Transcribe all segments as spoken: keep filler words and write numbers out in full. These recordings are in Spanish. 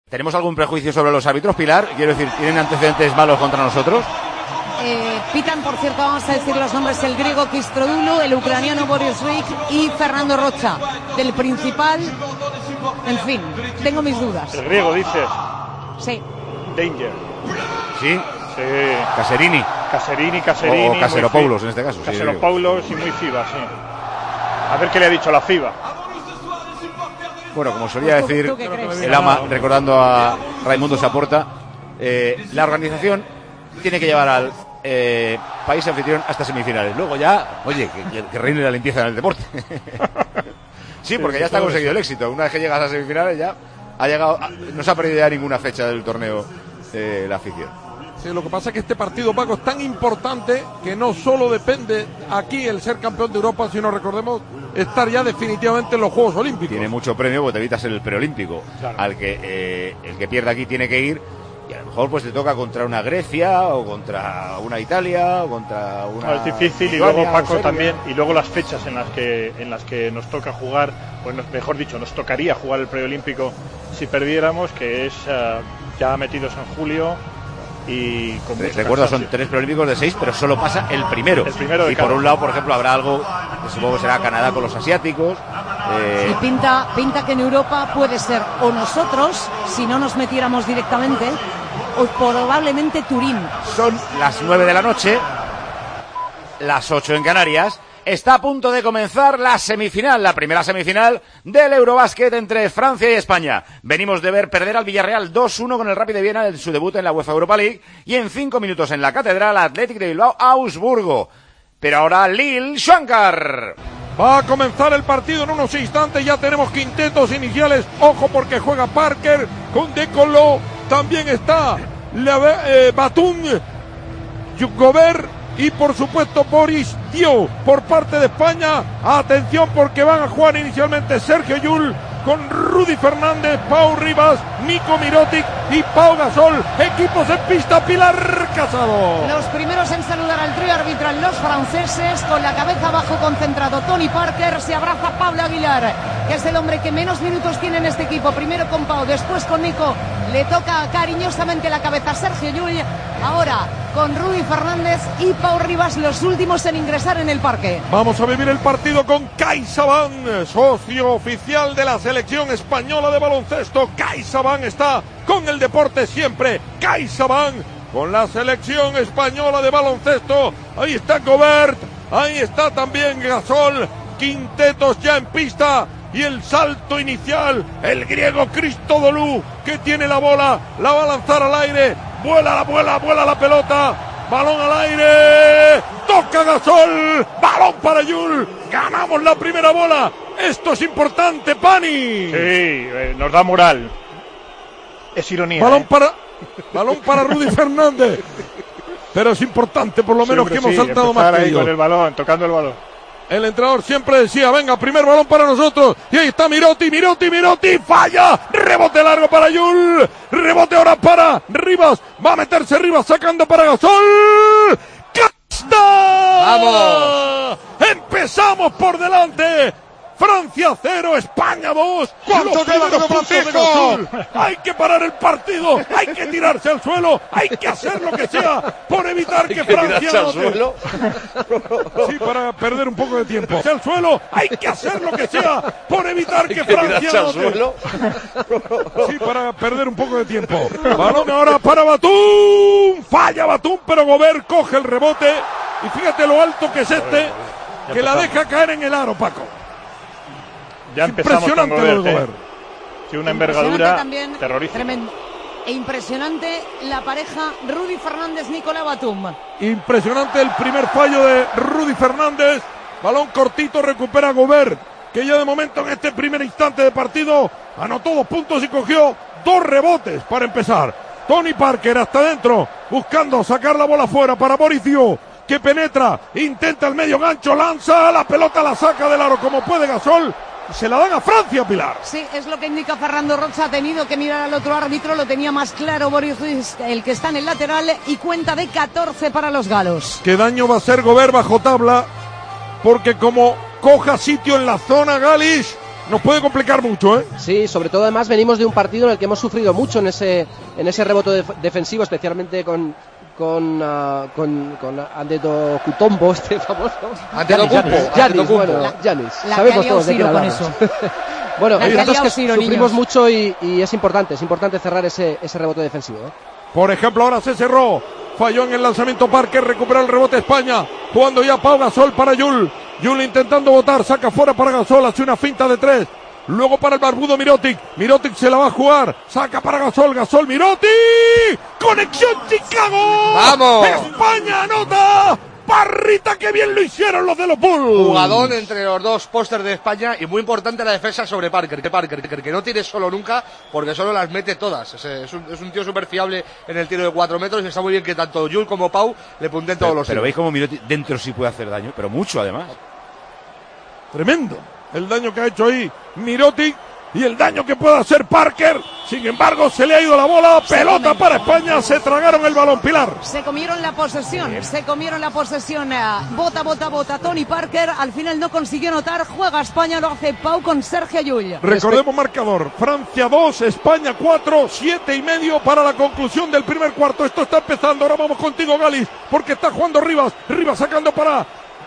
¿Tenemos algún prejuicio sobre los árbitros, Pilar? Quiero decir, ¿tienen antecedentes malos contra nosotros? Eh, pitan, por cierto, vamos a decir los nombres, el griego Kistrodulu, el ucraniano Boris Rik y Fernando Rocha. Del Principal, en fin, tengo mis dudas. El griego, dice. Sí. Danger. Sí. Sí. Caserini. Caserini, Caserini. O Caseropoulos, en este caso. Caseropoulos y muy FIBA, sí. A ver qué le ha dicho la FIBA. Bueno, como solía ¿Tú, decir tú qué crees? el ama, recordando a Raimundo Saporta, eh, la organización tiene que llevar al eh, país anfitrión hasta semifinales. Luego ya, oye, que, que reine la limpieza en el deporte. Sí, porque ya está conseguido el éxito. Una vez que llegas a semifinales ya ha llegado, no se ha perdido ya ninguna fecha del torneo eh, la afición. Sí, lo que pasa es que este partido, Paco, es tan importante que no solo depende aquí el ser campeón de Europa, sino, recordemos, estar ya definitivamente en los Juegos Olímpicos. Tiene mucho premio porque te evitas el preolímpico, claro. al que eh, el que pierda aquí tiene que ir, y a lo mejor pues te toca contra una Grecia o contra una Italia o contra una... No, es difícil. Y luego, Paco, también, y luego las fechas en las que en las que nos toca jugar, pues mejor dicho, nos tocaría jugar el preolímpico si perdiéramos, que es uh, ya metidos en julio. Y con recuerdo, son tres preolímpicos de seis, pero solo pasa el primero. El primero de y cada. Por un lado, por ejemplo, habrá algo que supongo que será Canadá con los asiáticos. Eh... Y pinta, pinta que en Europa puede ser o nosotros, si no nos metiéramos directamente, o probablemente Turín. Son las nueve de la noche, las ocho en Canarias. Está a punto de comenzar la semifinal, la primera semifinal del Eurobásquet entre Francia y España. Venimos de ver perder al Villarreal dos uno con el Rapid de Viena en su debut en la UEFA Europa League, y en cinco minutos en la Catedral Athletic de Bilbao Augsburgo. Pero ahora Lil Shankar. Va a comenzar el partido en unos instantes, ya tenemos quintetos iniciales. Ojo porque juega Parker con De Colo, también está la, eh, Batum, Gobert y por supuesto Boris Dio por parte de España. Atención porque van a jugar inicialmente Sergio Llull con Rudy Fernández, Pau Rivas, Nico Mirotic y Pau Gasol. Equipos en pista, Pilar Casado. Los primeros en saludar al trío arbitral, los franceses, con la cabeza abajo concentrado Tony Parker. Se abraza Pablo Aguilar, que es el hombre que menos minutos tiene en este equipo. Primero con Pau, después con Nico. Le toca cariñosamente la cabeza a Sergio Llull. Ahora con Rudy Fernández y Pau Rivas, los últimos en ingresar en el parque. Vamos a vivir el partido con CaixaBank, socio oficial de la selección española de baloncesto. CaixaBank está con el deporte siempre. CaixaBank con la selección española de baloncesto. Ahí está Gobert, ahí está también Gasol. Quintetos ya en pista. Y el salto inicial, el griego Christodoulou, que tiene la bola, la va a lanzar al aire, vuela la vuela, vuela la pelota, balón al aire, toca Gasol, balón para Llull, ganamos la primera bola, esto es importante, Pani. Sí, eh, nos da moral, es ironía. Balón eh. para, balón para Rudy Fernández, pero es importante por lo menos sí, que hemos sí, saltado más que ahí ellos. Con el balón, tocando el balón. El entrenador siempre decía, venga, primer balón para nosotros. Y ahí está Mirotic, Mirotic, Mirotic, falla. Rebote largo para Llull. Rebote ahora para Rivas. Va a meterse Rivas sacando para Gasol. ¡Casta! ¡Vamos! Empezamos por delante. Francia cero, España dos. ¿Cuánto queda de Francisco? Hay que parar el partido, hay que tirarse al suelo, hay que hacer lo que sea por evitar que, que Francia no al suelo. Sí, para perder un poco de tiempo. Al suelo, hay que hacer lo que sea por evitar que, que Francia no. Suelo. Sí, para perder un poco de tiempo. Balón ahora para Batum. Falla Batum, pero Gobert coge el rebote. Y fíjate lo alto que es este, que la deja caer en el aro, Paco. Ya empezamos con Gobert, eh. Sí, una envergadura también, terrorífica. Tremendo. E impresionante la pareja Rudy Fernández-Nicolás Batum. Impresionante el primer fallo de Rudy Fernández. Balón cortito, recupera Gobert, que ya de momento en este primer instante de partido anotó dos puntos y cogió dos rebotes para empezar. Tony Parker hasta adentro, buscando sacar la bola fuera para Boris Dio, que penetra, intenta el medio gancho, lanza, la pelota la saca del aro como puede Gasol. Se la dan a Francia, Pilar. Sí, es lo que indica Fernando Rocha. Ha tenido que mirar al otro árbitro, lo tenía más claro Boris Ruiz, el que está en el lateral, y cuenta de catorce para los galos. Qué daño va a hacer Gobert bajo tabla, porque como coja sitio en la zona Galis, nos puede complicar mucho, ¿eh? Sí, sobre todo además venimos de un partido en el que hemos sufrido mucho en ese en ese rebote def- defensivo, especialmente con con uh, con, con Antetokounmpo, este famoso. Antetokounmpo. Giannis, bueno, Giannis. Sabemos todos de quién hablamos. Bueno, hay datos que Ciro, sufrimos niños. mucho y, y es importante, es importante cerrar ese, ese rebote defensivo, ¿eh? Por ejemplo, ahora se cerró, falló en el lanzamiento Parker, recupera el rebote España, jugando ya Pau Gasol para Yul, Yul intentando botar, saca fuera para Gasol, hace una finta de tres, luego para el barbudo Mirotic, Mirotic se la va a jugar, saca para Gasol, Gasol, Mirotic, conexión Chicago, ¡vamos! España anota. Parrita, que bien lo hicieron los de los Bulls. Jugadón entre los dos pósters de España y muy importante la defensa sobre Parker, que Parker que no tire solo nunca porque solo las mete todas. Es, es, un, es un tío súper fiable en el tiro de cuatro metros y está muy bien que tanto Jul como Pau le punten todos pero, los tiros. Pero veis como Mirotic dentro sí puede hacer daño, pero mucho además. Tremendo el daño que ha hecho ahí Mirotic y el daño que puede hacer Parker. Sin embargo, se le ha ido la bola, pelota para España, se tragaron el balón, Pilar. Se comieron la posesión, Bien. se comieron la posesión. Bota, bota, bota. Tony Parker al final no consiguió anotar. Juega España, lo hace Pau con Sergio Llull. Recordemos marcador: Francia dos, España cuatro, siete y medio para la conclusión del primer cuarto. Esto está empezando. Ahora vamos contigo, Galis, porque está jugando Rivas. Rivas sacando para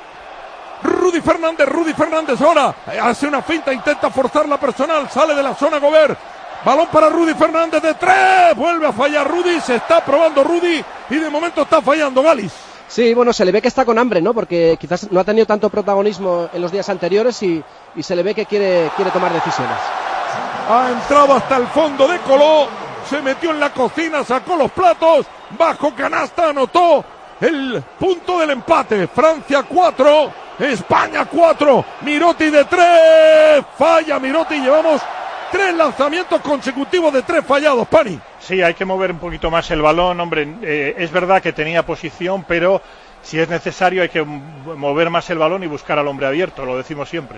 Rudy Fernández, Rudy Fernández ahora hace una finta, intenta forzar la personal, sale de la zona Gobert, balón para Rudy Fernández de tres, vuelve a fallar Rudy, se está probando Rudy y de momento está fallando Galis. Sí, bueno, se le ve que está con hambre, ¿no? Porque quizás no ha tenido tanto protagonismo en los días anteriores y, y se le ve que quiere, quiere tomar decisiones. Ha entrado hasta el fondo de Coló, se metió en la cocina, sacó los platos, bajo canasta, anotó el punto del empate. Francia cuatro, España cuatro, Mirotic de tres, falla Mirotic, llevamos tres lanzamientos consecutivos de tres fallados, Pani. Sí, hay que mover un poquito más el balón, hombre, eh, es verdad que tenía posición, pero si es necesario hay que mover más el balón y buscar al hombre abierto, lo decimos siempre.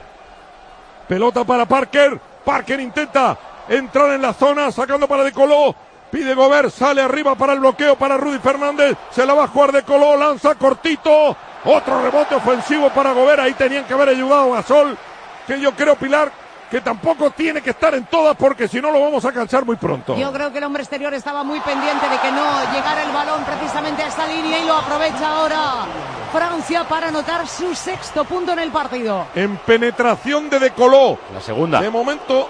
Pelota para Parker, Parker intenta entrar en la zona, sacando para De Coló, pide Gobert, sale arriba para el bloqueo para Rudy Fernández, se la va a jugar De Coló, lanza cortito, otro rebote ofensivo para Gobert, ahí tenían que haber ayudado a Gasol, que yo creo, Pilar, que tampoco tiene que estar en todas porque si no lo vamos a cansar muy pronto. Yo creo que el hombre exterior estaba muy pendiente de que no llegara el balón precisamente a esta línea y lo aprovecha ahora Francia para anotar su sexto punto en el partido. En penetración de De Coló. La segunda. De momento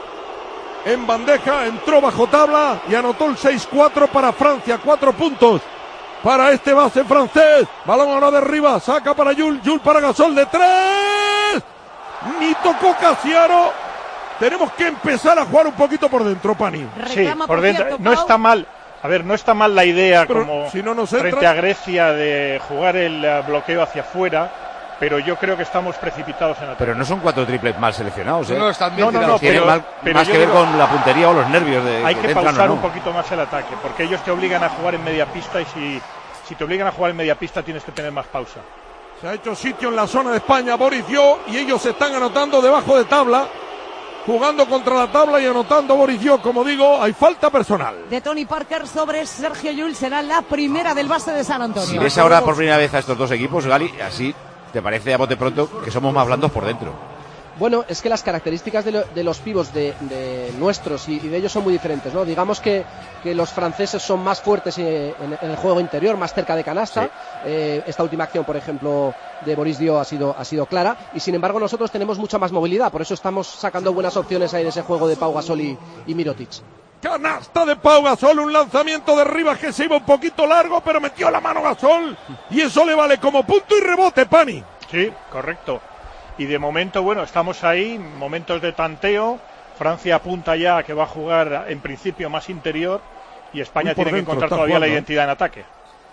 en bandeja, entró bajo tabla y anotó el seis cuatro para Francia, cuatro puntos para este base francés. Balón ahora de arriba, saca para Yul, Yul para Gasol de tres. Ni tocó Casiaro. Tenemos que empezar a jugar un poquito por dentro, Pani. Sí, por dentro. No está mal. A ver, no está mal la idea pero como si no nos frente entra... a Grecia de jugar el uh, bloqueo hacia afuera, pero yo creo que estamos precipitados en ataque. Pero no son cuatro triples mal seleccionados, ¿eh? No, están bien no, no, tirados. no, Tiene pero, mal, pero más que ver digo, con la puntería o los nervios de hay que que entran pausar o no. un poquito más el ataque, porque ellos te obligan a jugar en media pista y si, si te obligan a jugar en media pista tienes que tener más pausa. Se ha hecho sitio en la zona de España, Boris Dio, y ellos se están anotando debajo de tabla. Jugando contra la tabla y anotando Boris Dio, como digo, hay falta personal. De Tony Parker sobre Sergio Llull será la primera del base de San Antonio. Si ves ahora por primera vez a estos dos equipos, Gali, así te parece a bote pronto que somos más blandos por dentro. Bueno, es que las características de, lo, de los pibos de, de nuestros y, y de ellos son muy diferentes, ¿no? Digamos que, que los franceses son más fuertes en, en el juego interior, más cerca de canasta. Sí. Eh, esta última acción, por ejemplo, de Boris Dio ha sido, ha sido clara. Y sin embargo nosotros tenemos mucha más movilidad, por eso estamos sacando buenas opciones ahí de ese juego de Pau Gasol y, y Mirotic. Canasta de Pau Gasol, un lanzamiento de Rivas que se iba un poquito largo, pero metió la mano Gasol y eso le vale como punto y rebote, Pani. Sí, correcto. Y de momento, bueno, estamos ahí, momentos de tanteo. Francia apunta ya a que va a jugar en principio más interior y España tiene que encontrar todavía jugando la identidad en ataque.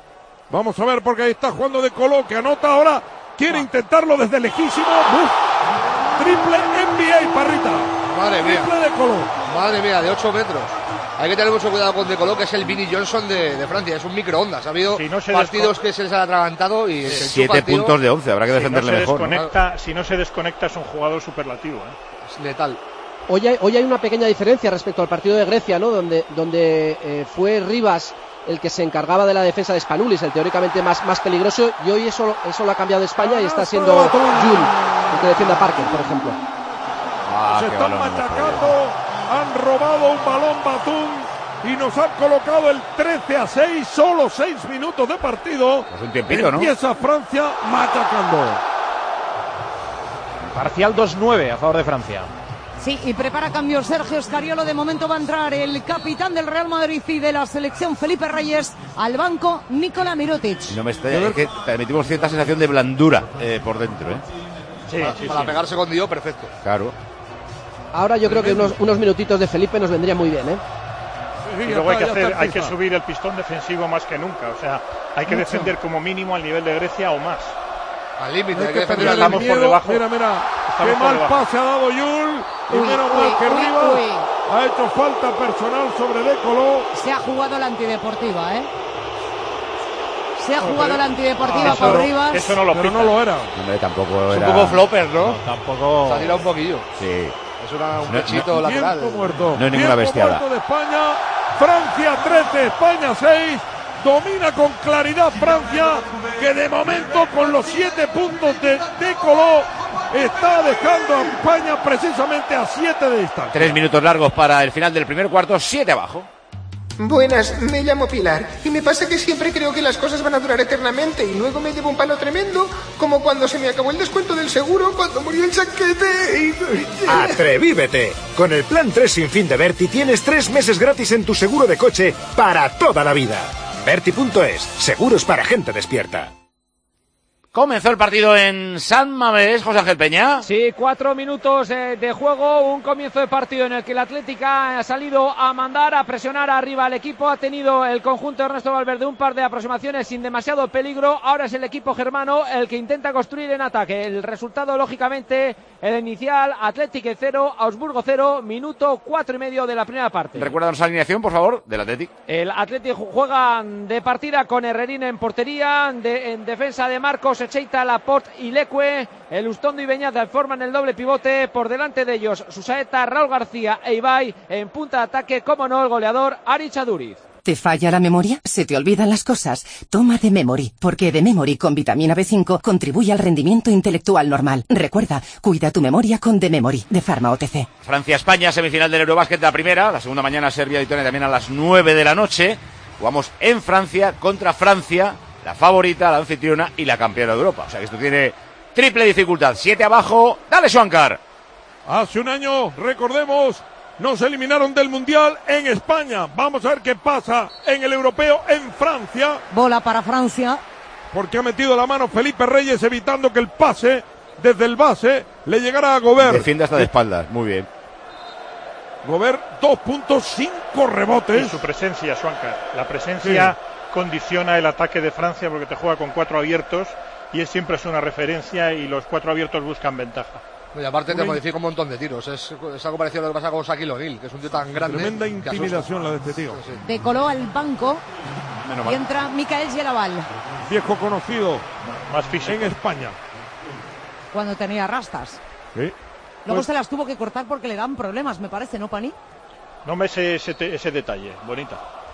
Vamos a ver porque ahí está jugando De Coló, que anota ahora, quiere ah. intentarlo desde lejísimo. ¡Buf! Triple N B A, Parrita. Madre mía. Triple De Coló. Madre mía, de ocho metros. Hay que tener mucho cuidado con De Coló, que es el Vinnie Johnson de, de Francia, es un microondas. Ha habido si no partidos descon... que se les ha atragantado y sí. Siete puntos de once, habrá que defenderle si no mejor. ¿no? Si no se desconecta es un jugador superlativo, ¿eh? Es letal. Hoy hay, hoy hay una pequeña diferencia respecto al partido de Grecia, ¿no? Donde, donde eh, fue Rivas el que se encargaba de la defensa de Spanoulis, el teóricamente más, más peligroso, y hoy eso, eso lo ha cambiado España y está siendo Jul el que defiende a Parker, por ejemplo. Ah, Se qué están balón, machacando, han robado un balón Batum y nos han colocado el trece a seis, solo seis minutos de partido. Pues un tiempito, ¿no? Empieza Francia machacando. Parcial dos nueve a favor de Francia. Sí, y prepara cambio Sergio Escariolo. De momento va a entrar el capitán del Real Madrid y de la selección, Felipe Reyes. Al banco, Nikola Mirotic. No me extraña, es que transmitimos cierta sensación de blandura eh, por dentro, ¿eh? Sí, para, sí, para sí. pegarse con Dio, perfecto. Claro. Ahora yo creo que unos, unos minutitos de Felipe nos vendría muy bien, ¿eh? Sí, y luego hay que, hacer, hay que subir el pistón defensivo más que nunca. O sea, hay que Mucho. defender como mínimo al nivel de Grecia o más. Al límite, hay hay que defender al Estamos por debajo. Mira, mira, qué mal debajo. pase ha dado Yul. Y menos mal que Rivas ha hecho falta personal sobre De Colo. Se ha jugado la antideportiva, ¿eh? Se ha jugado la antideportiva ah, por no, Rivas. Eso no lo Pero no lo era. Hombre, tampoco era. Es un poco flopper, ¿no? no tampoco. Se ha tirado un poquillo. Sí. Es una, un no, pechito no, lateral. Tiempo muerto. No hay ninguna bestiada. Tiempo muerto de España. Francia trece, España seis. Domina con claridad Francia, que de momento con los siete puntos de De Colo está dejando a España precisamente a siete de distancia. Tres minutos largos para el final del primer cuarto, siete abajo. Buenas, me llamo Pilar y me pasa que siempre creo que las cosas van a durar eternamente y luego me llevo un palo tremendo, como cuando se me acabó el descuento del seguro cuando murió el chaquete. ¡Atrevívete! Con el plan tres sin fin de Berti tienes tres meses gratis en tu seguro de coche para toda la vida. Berti punto es, seguros para gente despierta. Comenzó el partido en San Mamés, José Ángel Peña. Sí, cuatro minutos eh, de juego, un comienzo de partido en el que el Atlética ha salido a mandar, a presionar arriba al equipo. Ha tenido el conjunto de Ernesto Valverde un par de aproximaciones sin demasiado peligro. Ahora es el equipo germano el que intenta construir en ataque. El resultado, lógicamente, el inicial, Atlético cero, Augsburgo cero, minuto cuatro y medio de la primera parte. Recuérdanos la alineación, por favor, del Atlético. El Atlético juega de partida con Herrerín en portería, de, en defensa de Marcos, Echeita, Laporte y Leque, el Ustondo y Beñat forman el doble pivote, por delante de ellos Susaeta, Raúl García e Ibai, en punta de ataque, como no, el goleador Aritz Aduriz. ¿Te falla la memoria? ¿Se te olvidan las cosas? Toma The Memory, porque The Memory con vitamina B cinco contribuye al rendimiento intelectual normal. Recuerda, cuida tu memoria con The Memory, de Pharma O T C. Francia-España, semifinal del Eurobásquet, la primera, la segunda mañana Serbia-Lituania también a las nueve de la noche. Jugamos en Francia contra Francia, la favorita, la anfitriona y la campeona de Europa. O sea que esto tiene triple dificultad. Siete abajo, dale Schwankar. Hace un año, recordemos, nos eliminaron del Mundial en España. Vamos a ver qué pasa en el Europeo en Francia. Bola para Francia. Porque ha metido la mano Felipe Reyes evitando que el pase desde el base le llegara a Gobert. Defiende hasta de espaldas, muy bien. Gobert, dos puntos, cinco rebotes. Y su presencia, Schwankar. La presencia sí. condiciona el ataque de Francia porque te juega con cuatro abiertos y es siempre es una referencia y los cuatro abiertos buscan ventaja. Y aparte te modifica un montón de tiros. Es, es algo parecido a lo que pasa con Shaquille O'Neal, que es un tío tan grande. Tremenda intimidación la de este tío. Sí. De Colo al banco y entra Micael Yelaval. Viejo conocido más físico en España. Cuando tenía rastas. Sí. Luego pues... se las tuvo que cortar porque le dan problemas, me parece, ¿no, Pani? No me sé ese, ese, ese detalle, bonita.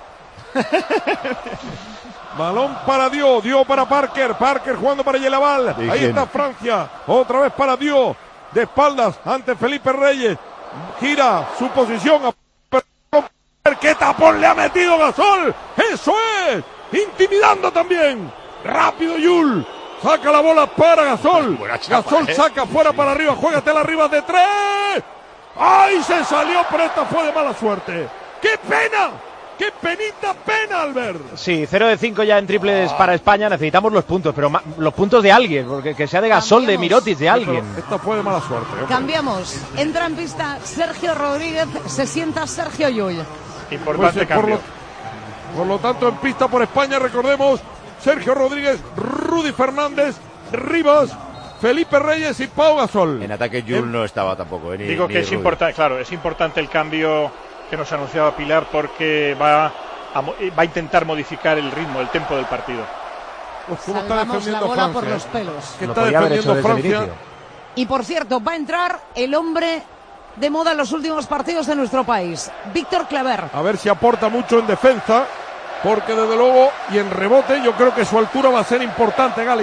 Balón para Dio, Dio para Parker, Parker jugando para Yelaval. Ahí está Francia, otra vez para Dio. De espaldas ante Felipe Reyes. Gira su posición. A... ¿Qué tapón le ha metido Gasol? ¡Eso es! Intimidando también. Rápido Yul. Saca la bola para Gasol. Chapa, Gasol ¿eh? saca fuera para arriba. Juégatela arriba de tres. ¡Ay! Se salió, pero esta fue de mala suerte. ¡Qué pena! ¡Qué penita pena, Albert! Sí, cero de cinco ya en triples para España. Necesitamos los puntos, pero ma- los puntos de alguien, porque que sea de Gasol, de Mirotic, de alguien. Esta fue de mala suerte. Hombre. Cambiamos. Entra en pista Sergio Rodríguez, se sienta Sergio Llull. Importante Pues, cambio. Por lo, por lo tanto, en pista por España, recordemos, Sergio Rodríguez, Rudy Fernández, Rivas, Felipe Reyes y Pau Gasol. En ataque Yul no estaba tampoco. Eh, ni, Digo ni que es importante, claro, es importante el cambio que nos anunciaba Pilar porque va a, va a intentar modificar el ritmo, el tempo del partido. Uf, ¿cómo está Salvamos defendiendo la bola Francia? por los pelos. ¿Qué está defendiendo Francia? Y por cierto, va a entrar el hombre de moda en los últimos partidos de nuestro país, Víctor Claver. A ver si aporta mucho en defensa, porque desde luego, y en rebote, yo creo que su altura va a ser importante, Galis.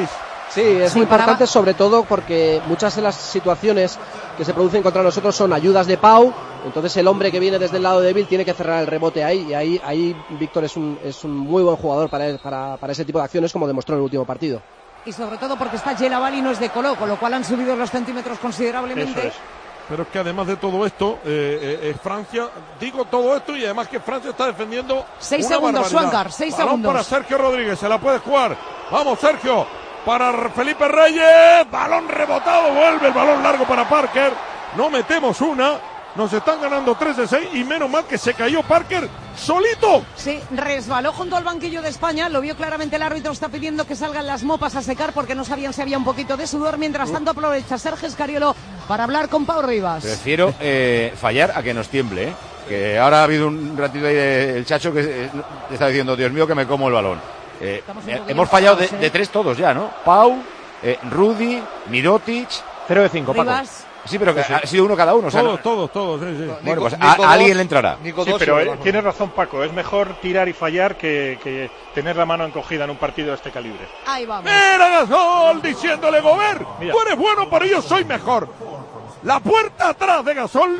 Sí, es Sí, muy importante, paraba. sobre todo porque muchas de las situaciones que se producen contra nosotros son ayudas de Pau, entonces el hombre que viene desde el lado débil tiene que cerrar el rebote ahí, y ahí, ahí Víctor es un, es un muy buen jugador para, para, para ese tipo de acciones, como demostró en el último partido. Y sobre todo porque está Gelabal y no es de Coló, con lo cual han subido los centímetros considerablemente. Eso es. Pero es que además de todo esto, eh, eh, eh, Francia, digo todo esto y además que Francia está defendiendo. Seis una segundos, barbaridad. Swankar, seis Balón segundos. para Sergio Rodríguez, se la puede jugar. Vamos, Sergio, para Felipe Reyes, balón rebotado, vuelve el balón largo para Parker. No metemos una, nos están ganando tres de seis y menos mal que se cayó Parker solito. Sí, resbaló junto al banquillo de España, lo vio claramente el árbitro, está pidiendo que salgan las mopas a secar porque no sabían si había un poquito de sudor. Mientras tanto aprovecha Sergio Escariolo para hablar con Pau Rivas. Prefiero eh, fallar a que nos tiemble, ¿eh? Que ahora ha habido un ratito ahí del Chacho que eh, está diciendo, Dios mío, que me como el balón. Eh, eh, hemos fallado de, de tres todos ya, ¿no? Pau, eh, Rudy, Mirotic. cero de cinco, Paco. Rivas. Sí, pero que ha sido uno cada uno. O sea, Todos, no- todos, todos, sí, sí. Bueno, pues Nico a, dos, a alguien le entrará. Nico Sí, dos, pero y eh, Balón. tienes razón, Paco. Es mejor tirar y fallar que, que tener la mano encogida en un partido de este calibre. Ahí vamos. Mira Gasol diciéndole, Gobert, Mira. tú eres bueno, pero yo soy mejor. La puerta atrás de Gasol.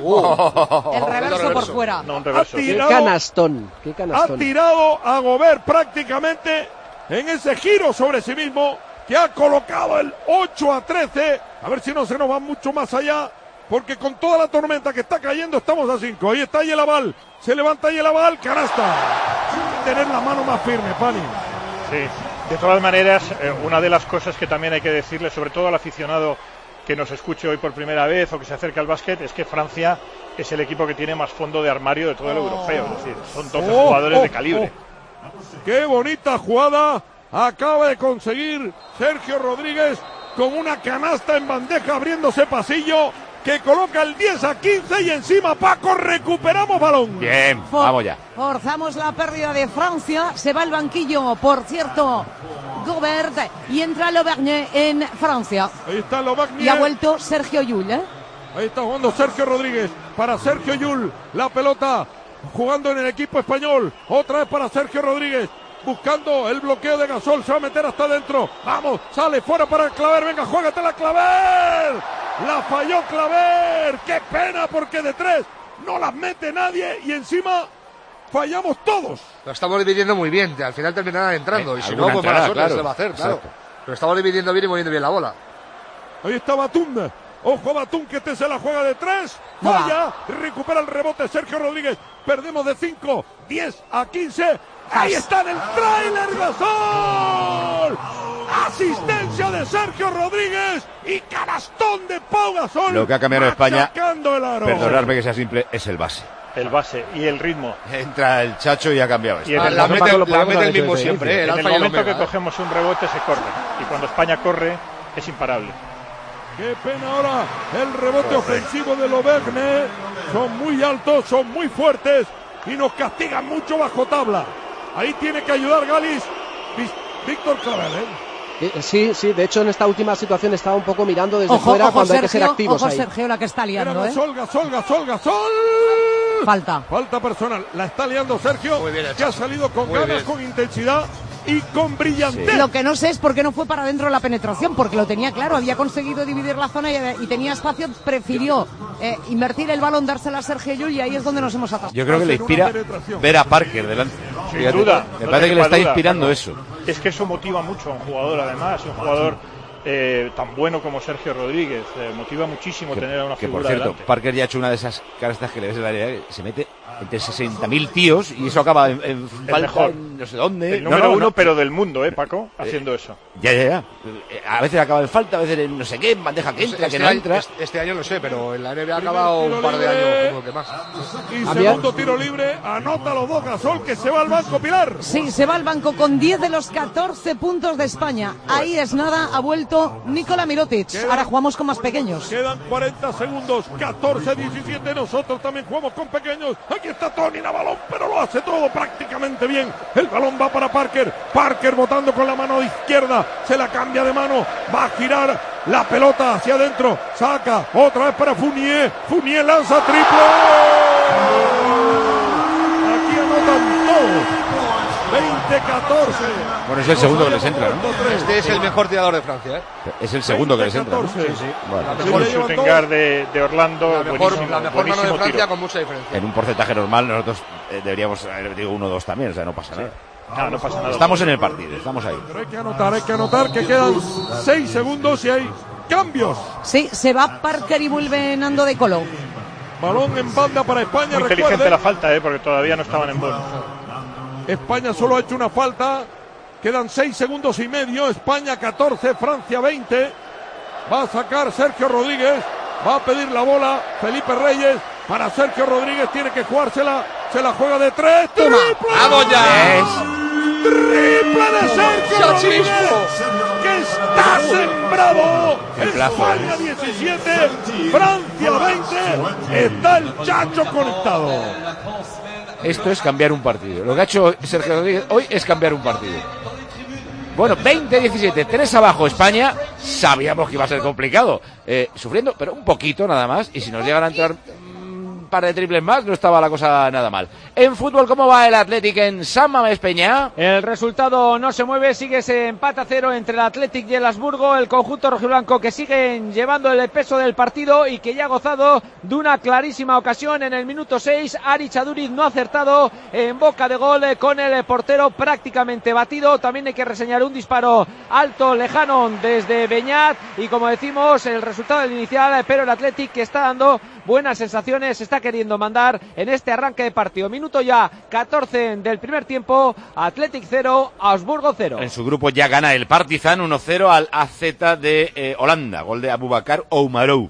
El reverso por fuera. No, un Ha reverso. Qué tirado, canastón, qué ha canastón. tirado a Gobert prácticamente en ese giro sobre sí mismo que ha colocado el ocho a trece. A ver si no se nos va mucho más allá, porque con toda la tormenta que está cayendo estamos a cinco. Ahí está Yelaval, se levanta Yelaval, canasta. Hay que tener la mano más firme, Pani. Sí. De todas maneras, eh, una de las cosas que también hay que decirle, sobre todo al aficionado que nos escuche hoy por primera vez o que se acerque al básquet, es que Francia es el equipo que tiene más fondo de armario de todo el europeo. Es decir, son doce Oh, jugadores oh, de calibre. oh. Qué bonita jugada acaba de conseguir Sergio Rodríguez con una canasta en bandeja abriéndose pasillo que coloca el diez a quince y encima Paco recuperamos balón. Bien, For- vamos ya. Forzamos la pérdida de Francia. Se va al banquillo, por cierto, Gobert, y entra L'Auvergne en Francia. Ahí está Lovagnier. Y ha vuelto Sergio Llull, ¿eh? Ahí está jugando Sergio Rodríguez para Sergio Llull. La pelota jugando en el equipo español. Otra vez para Sergio Rodríguez. Buscando el bloqueo de Gasol. Se va a meter hasta adentro. Vamos, sale fuera para Claver. Venga, juégatela Claver. La falló Claver. Qué pena porque de tres no las mete nadie. Y encima fallamos todos. Lo estamos dividiendo muy bien. Al final terminarán entrando. Eh, y si no, alguna pues mala entrará, suerte claro. se va a hacer, claro. Exacto. Pero estamos dividiendo bien y moviendo bien la bola. Ahí está Batum. Ojo a Batum que este se la juega de tres. No va. Falla. Recupera el rebote Sergio Rodríguez. Perdemos de cinco, diez a quince. Ahí está en el tráiler Gasol. Asistencia de Sergio Rodríguez y canastón de Pau Gasol. Lo que ha cambiado España, machacando el aro. perdonadme que sea simple, es el base. El base y el ritmo. Entra el Chacho y ha cambiado esto. Y en Ah, el la momento, mete, lo la podemos mete haber el hecho mismo desde siempre, el ¿eh? El en el alfa y el momento omega, que ¿eh? cogemos un rebote se corre. Y cuando España corre, es imparable. Qué pena ahora el rebote ofensivo de L'Auvergne. Son muy altos, son muy fuertes y nos castigan mucho bajo tabla. Ahí tiene que ayudar Galis. Vis- Víctor Claver, ¿eh? Eh, Sí, sí, de hecho en esta última situación estaba un poco mirando desde Ojo, fuera ojo, cuando hay que ser Sergio, activos ojo, ahí. Sergio, la que está Era liando, ¿eh? Gasol, Gasol, Gasol, Gasol. Falta. Falta personal. La está liando Sergio, Muy bien hecho. que ha salido con Muy ganas, bien. con intensidad y con brillantez. Lo que no sé es por qué no fue para adentro la penetración, porque lo tenía claro, había conseguido dividir la zona y, y tenía espacio, prefirió eh, invertir el balón, dársela a Sergio Llull y ahí es donde nos hemos atascado. Yo creo que le inspira ver a Parker delante. Sin Fíjate, duda. Me no parece te que le quepa está duda, inspirando Paco. eso. Es que eso motiva mucho a un jugador, además, un jugador eh, tan bueno como Sergio Rodríguez. Eh, motiva muchísimo Que, tener a una que, figura por cierto, delante. Parker ya ha hecho una de esas canastas que le ves en la área, se mete entre sesenta mil tíos y eso acaba en, en falta mejor. en no sé dónde. El No, número no, uno, no. pero del mundo, ¿eh, Paco? Haciendo eso. Ya, ya, ya. A veces acaba en falta, a veces en no sé qué, en bandeja que entra, Este, que no año, entra. este- este año no sé, pero en la N B A ha Primer acabado tiro un par de libre. años como que más. Y Había- segundo tiro libre, anota los dos Gasol, que se va al banco, Pilar. Sí, se va al banco con diez de los catorce puntos de España. Ahí es nada, ha vuelto Nikola Mirotic. Ahora jugamos con más pequeños. Quedan cuarenta segundos, catorce diecisiete, nosotros también jugamos con pequeños. Aquí está Tony la balón, pero lo hace todo prácticamente bien. El balón va para Parker, Parker botando con la mano izquierda, se la cambia de mano, va a girar la pelota hacia adentro, saca otra vez para Fournier, Fournier lanza triple. Aquí anotan todos. veinte de catorce. Bueno, es el segundo que les entra, ¿no? Este es el mejor tirador de Francia, ¿eh? Es el segundo que les entra, ¿no? Sí, sí. Bueno. La mejor shooting guard de, de Orlando. La mejor, buenísimo, la mejor mano de buenísimo Francia tiro. con mucha diferencia. En un porcentaje normal nosotros eh, deberíamos, eh, digo, uno o dos también, o sea, no pasa nada. No, no pasa nada. Estamos en el partido, estamos ahí. Pero hay que anotar, hay que anotar que quedan seis segundos y hay cambios. Sí, se va Parker y vuelve Nando de Colo. Balón en banda para España. Muy inteligente recuerden. la falta, ¿eh? Porque todavía no estaban en bono. España solo ha hecho una falta. Quedan seis segundos y medio. España catorce, Francia veinte. Va a sacar Sergio Rodríguez. Va a pedir la bola Felipe Reyes. Para Sergio Rodríguez tiene que jugársela. Se la juega de tres. ¡Triple! ¡Vamos ya! ¡Triple de Sergio Rodríguez! ¡Que está sembrado! Qué plazo, España diecisiete, Francia veinte. Está el Chacho conectado. Esto es cambiar un partido. Lo que ha hecho Sergio Rodríguez hoy es cambiar un partido. Bueno, veinte diecisiete, tres abajo España. Sabíamos que iba a ser complicado. Eh, sufriendo, pero un poquito nada más. Y si nos llegan a entrar un par de triples más, no estaba la cosa nada mal. En fútbol, ¿cómo va el Athletic en San Mamés Peña? El resultado no se mueve, sigue ese empate a cero entre el Athletic y el Habsburgo, el conjunto rojiblanco que siguen llevando el peso del partido y que ya ha gozado de una clarísima ocasión en el minuto seis. Ari Chaduriz no ha acertado en boca de gol con el portero prácticamente batido. También hay que reseñar un disparo alto, lejano desde Beñat y como decimos el resultado del inicial, pero el Athletic que está dando buenas sensaciones, está queriendo mandar en este arranque de partido. Minuto ya catorce del primer tiempo, Athletic cero, Habsburgo cero. En su grupo ya gana el Partizan uno cero al A Z de eh, Holanda, gol de Aboubakar Oumarou.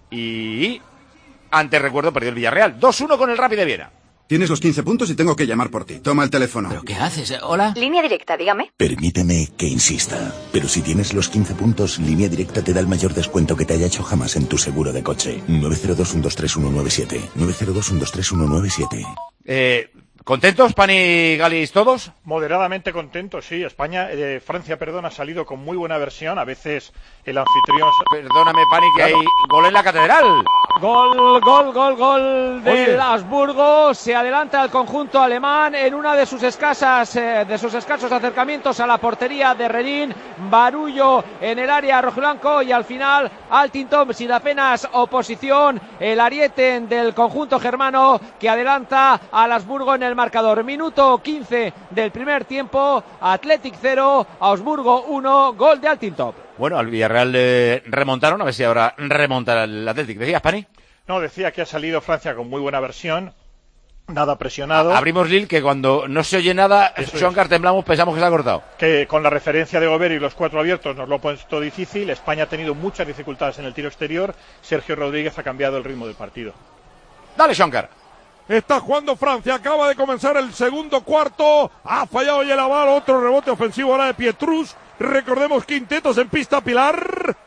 Y antes recuerdo perdió el Villarreal, dos uno con el Rapid de Viena. Tienes los quince puntos y tengo que llamar por ti. Toma el teléfono. ¿Pero qué haces? ¿Hola? Línea directa, dígame. Permíteme que insista, pero si tienes los quince puntos, Línea Directa te da el mayor descuento que te haya hecho jamás en tu seguro de coche. nueve cero dos, uno dos tres, uno nueve siete. nueve cero dos, uno dos tres, uno nueve siete. Eh... ¿Contentos, Pani Galis, todos? Moderadamente contentos, sí. España, eh, Francia, perdón, ha salido con muy buena versión. A veces el anfitrión... Perdóname, Pani, que claro. Hay gol en la catedral. Gol, gol, gol, gol del Oye. Habsburgo. Se adelanta el conjunto alemán en una de sus escasas, eh, de sus escasos acercamientos a la portería de Redín. Barullo en el área rojiblanco y al final Altintop sin apenas oposición. El ariete del conjunto germano que adelanta al Habsburgo en el marcador. Minuto quince del primer tiempo, Athletic cero, Habsburgo uno, gol de Altintop. Bueno, al Villarreal le remontaron, a ver si ahora remontará el Athletic. ¿Decías, Pani? No, decía que ha salido Francia con muy buena versión, nada presionado. Abrimos Lille, que cuando no se oye nada, Schoencar temblamos, pensamos que se ha cortado. Que con la referencia de Gobert y los cuatro abiertos nos lo ha puesto difícil. España ha tenido muchas dificultades en el tiro exterior. Sergio Rodríguez ha cambiado el ritmo del partido. Dale, Schoencar. Está jugando Francia, acaba de comenzar el segundo cuarto, ha fallado Yelaval, otro rebote ofensivo ahora de Pietrus, recordemos quintetos en pista, Pilar.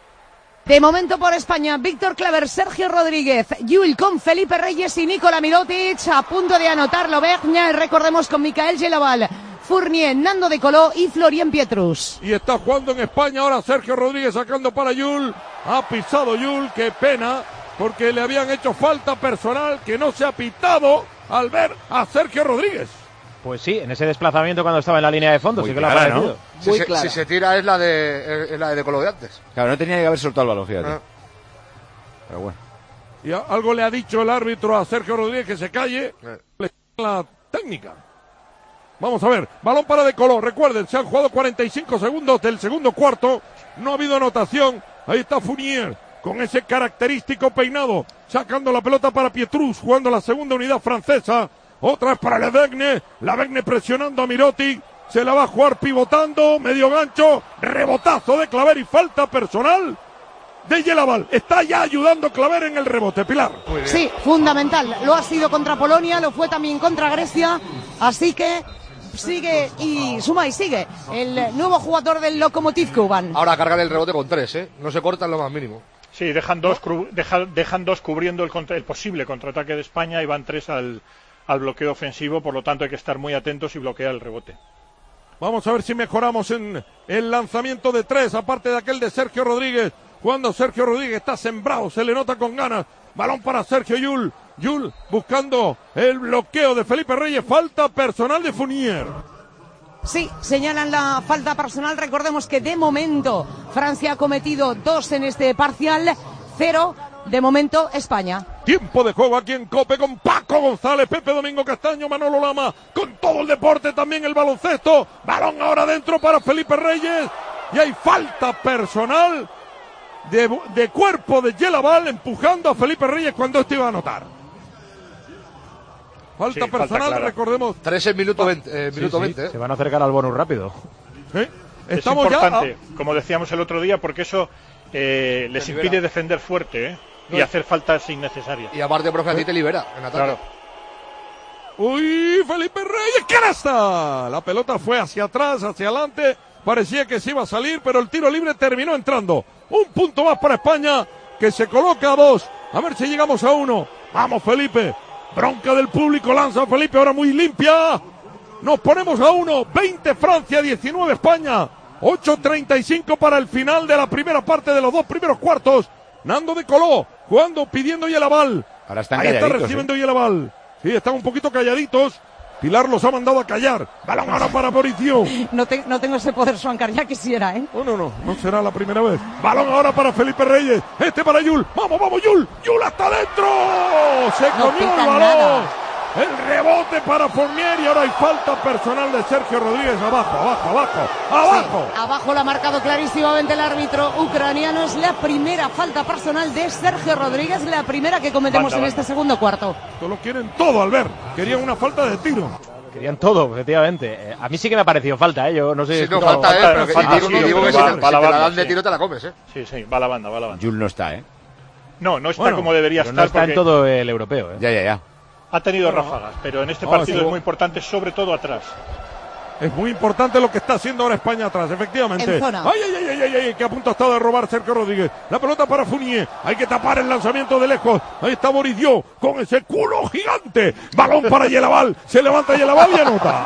De momento por España, Víctor Claver, Sergio Rodríguez, Yul con Felipe Reyes y Nikola Mirotic, a punto de anotarlo Bergna, recordemos con Michael Yelaval, Fournier, Nando de Coló y Florian Pietrus. Y está jugando en España ahora Sergio Rodríguez sacando para Yul, ha pisado Yul, qué pena, porque le habían hecho falta personal que no se ha pitado al ver a Sergio Rodríguez. Pues sí, en ese desplazamiento cuando estaba en la línea de fondo, muy sí que clara, lo ha parecido. ¿no? Si, se, si se tira es la de es la de, de Colo de antes. Claro, no tenía que haber soltado el balón, fíjate. Ah. Pero bueno. Y a, algo le ha dicho el árbitro a Sergio Rodríguez que se calle. Eh. Le la técnica. Vamos a ver, balón para De Colo. Recuerden, se han jugado cuarenta y cinco segundos del segundo cuarto. No ha habido anotación. Ahí está Fournier con ese característico peinado, sacando la pelota para Pietrus, jugando la segunda unidad francesa. Otra vez para Levegne, Levegne presionando a Mirotic, se la va a jugar pivotando, medio gancho, rebotazo de Claver y falta personal de Yelaval. Está ya ayudando Claver en el rebote, Pilar. Sí, fundamental, lo ha sido contra Polonia, lo fue también contra Grecia, así que sigue y suma y sigue el nuevo jugador del Lokomotiv Kuban. Ahora cargan el rebote con tres, ¿eh? No se cortan lo más mínimo. Sí, dejan dos, dejan, dejan dos cubriendo el, contra, el posible contraataque de España y van tres al... al bloqueo ofensivo, por lo tanto hay que estar muy atentos y bloquear el rebote. Vamos a ver si mejoramos en el lanzamiento de tres, aparte de aquel de Sergio Rodríguez, cuando Sergio Rodríguez está sembrado, se le nota con ganas, balón para Sergio Yul, Yul buscando el bloqueo de Felipe Reyes, falta personal de Fournier. Sí, señalan la falta personal. Recordemos que de momento Francia ha cometido dos en este parcial, cero de momento España. Tiempo de juego aquí en COPE con Paco González, Pepe Domingo Castaño, Manolo Lama, con todo el deporte, también el baloncesto. Balón ahora dentro para Felipe Reyes y hay falta personal de, de cuerpo de Yelaval empujando a Felipe Reyes cuando este iba a anotar. Falta sí, personal, falta recordemos. tres en minuto veinte. Eh, minuto sí, sí, veinte eh. Se van a acercar al bonus rápido. ¿Eh? Estamos es importante, ya a... como decíamos el otro día, porque eso eh, les impide libera. defender fuerte ¿eh? y no. hacer faltas innecesarias. Y aparte, profe, a ti te libera en ataque. Claro. Uy, Felipe Reyes, canasta. La pelota fue hacia atrás, hacia adelante. Parecía que se iba a salir, pero el tiro libre terminó entrando. Un punto más para España, que se coloca a dos. A ver si llegamos a uno. Vamos, Felipe. Bronca del público, lanza Felipe, ahora muy limpia. Nos ponemos a uno, veinte Francia, diecinueve España. ocho treinta y cinco para el final de la primera parte de los dos primeros cuartos. Nando de Coló, jugando, pidiendo Yelaval. Ahora están Ahí está recibiendo ¿eh? Yelaval. Sí, están un poquito calladitos. Pilar los ha mandado a callar. Balón ahora para Mauricio. No, te, no tengo ese poder, Suancar, ya quisiera, ¿eh? No, no, no, no será la primera vez. Balón ahora para Felipe Reyes. Este para Yul. Vamos, vamos, Yul. Yul hasta adentro. Se no comió el balón. Nada. El rebote para Fournier y ahora hay falta personal de Sergio Rodríguez. Abajo, abajo, abajo, abajo. Sí, abajo lo ha marcado clarísimamente el árbitro ucraniano. Es la primera falta personal de Sergio Rodríguez, la primera que cometemos banda, en banda. este segundo cuarto. Esto lo quieren todo, Albert. Querían una falta de tiro. Querían todo, efectivamente. Eh, a mí sí que me ha parecido falta, ¿eh? Yo no sé. Sí, no, falta, ¿eh? Pero que falta, digo, sí, digo que si, va, te, si te la dan de tiro te la comes, ¿eh? Sí, sí, va la banda, va la banda. Jules no está, ¿eh? No, no está bueno, como debería estar. No está en todo el europeo, ¿eh? Ya, ya, ya. Ha tenido bueno, ráfagas, pero en este no, partido sí, es muy importante, sobre todo atrás. Es muy importante lo que está haciendo ahora España atrás, efectivamente. En zona. Ay, ay, ay, ay, ay, que a punto está de robar Sergio Rodríguez. La pelota para Fournier. Hay que tapar el lanzamiento de lejos. Ahí está Boris con ese culo gigante. Balón para Yelaval. Se levanta Yelaval y anota.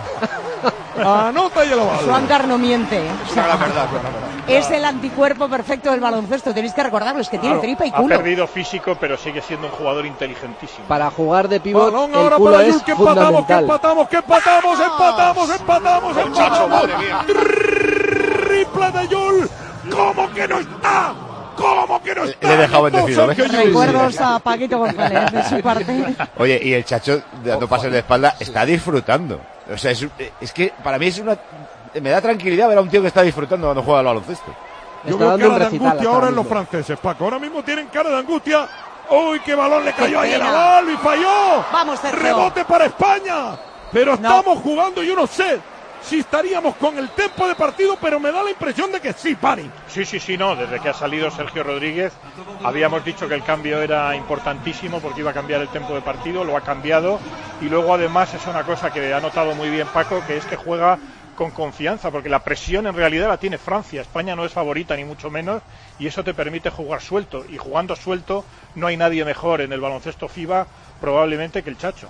Anota Yelaval. Suancar no miente. O sea, la verdad, la verdad. Es el anticuerpo perfecto del baloncesto. Tenéis que recordarlo, es que tiene claro, tripa y culo. Ha perdido físico, pero sigue siendo un jugador inteligentísimo. Para jugar de pívot, balón el ahora culo para es Yul, que empatamos, que empatamos, que empatamos, empatamos, empatamos, empatamos. Chacho, madre mía. Triple de Yul. ¿Cómo que no está? ¿Cómo que no está? Le he dejado bendecido, ¿eh? Recuerdos a Paquito González de su parte. Oye, y el Chacho, dando pases de espalda, está disfrutando. O sea, es, es que para mí es una... Me da tranquilidad ver a un tío que está disfrutando cuando juega al baloncesto. Yo veo cara de angustia ahora en los franceses, Paco. Ahora mismo tienen cara de angustia. ¡Uy, qué balón le cayó ahí el Yelaval y falló! ¡Vamos, Sergio! ¡Rebote para España! Pero no. Estamos jugando, yo no sé si estaríamos con el tiempo de partido, pero me da la impresión de que sí, Pani. Sí, sí, sí, no. Desde que ha salido Sergio Rodríguez, habíamos dicho que el cambio era importantísimo porque iba a cambiar el tiempo de partido, lo ha cambiado. Y luego, además, es una cosa que ha notado muy bien Paco, que es que juega con confianza, porque la presión en realidad la tiene Francia. España no es favorita ni mucho menos, y eso te permite jugar suelto, y jugando suelto no hay nadie mejor en el baloncesto FIBA probablemente que el Chacho.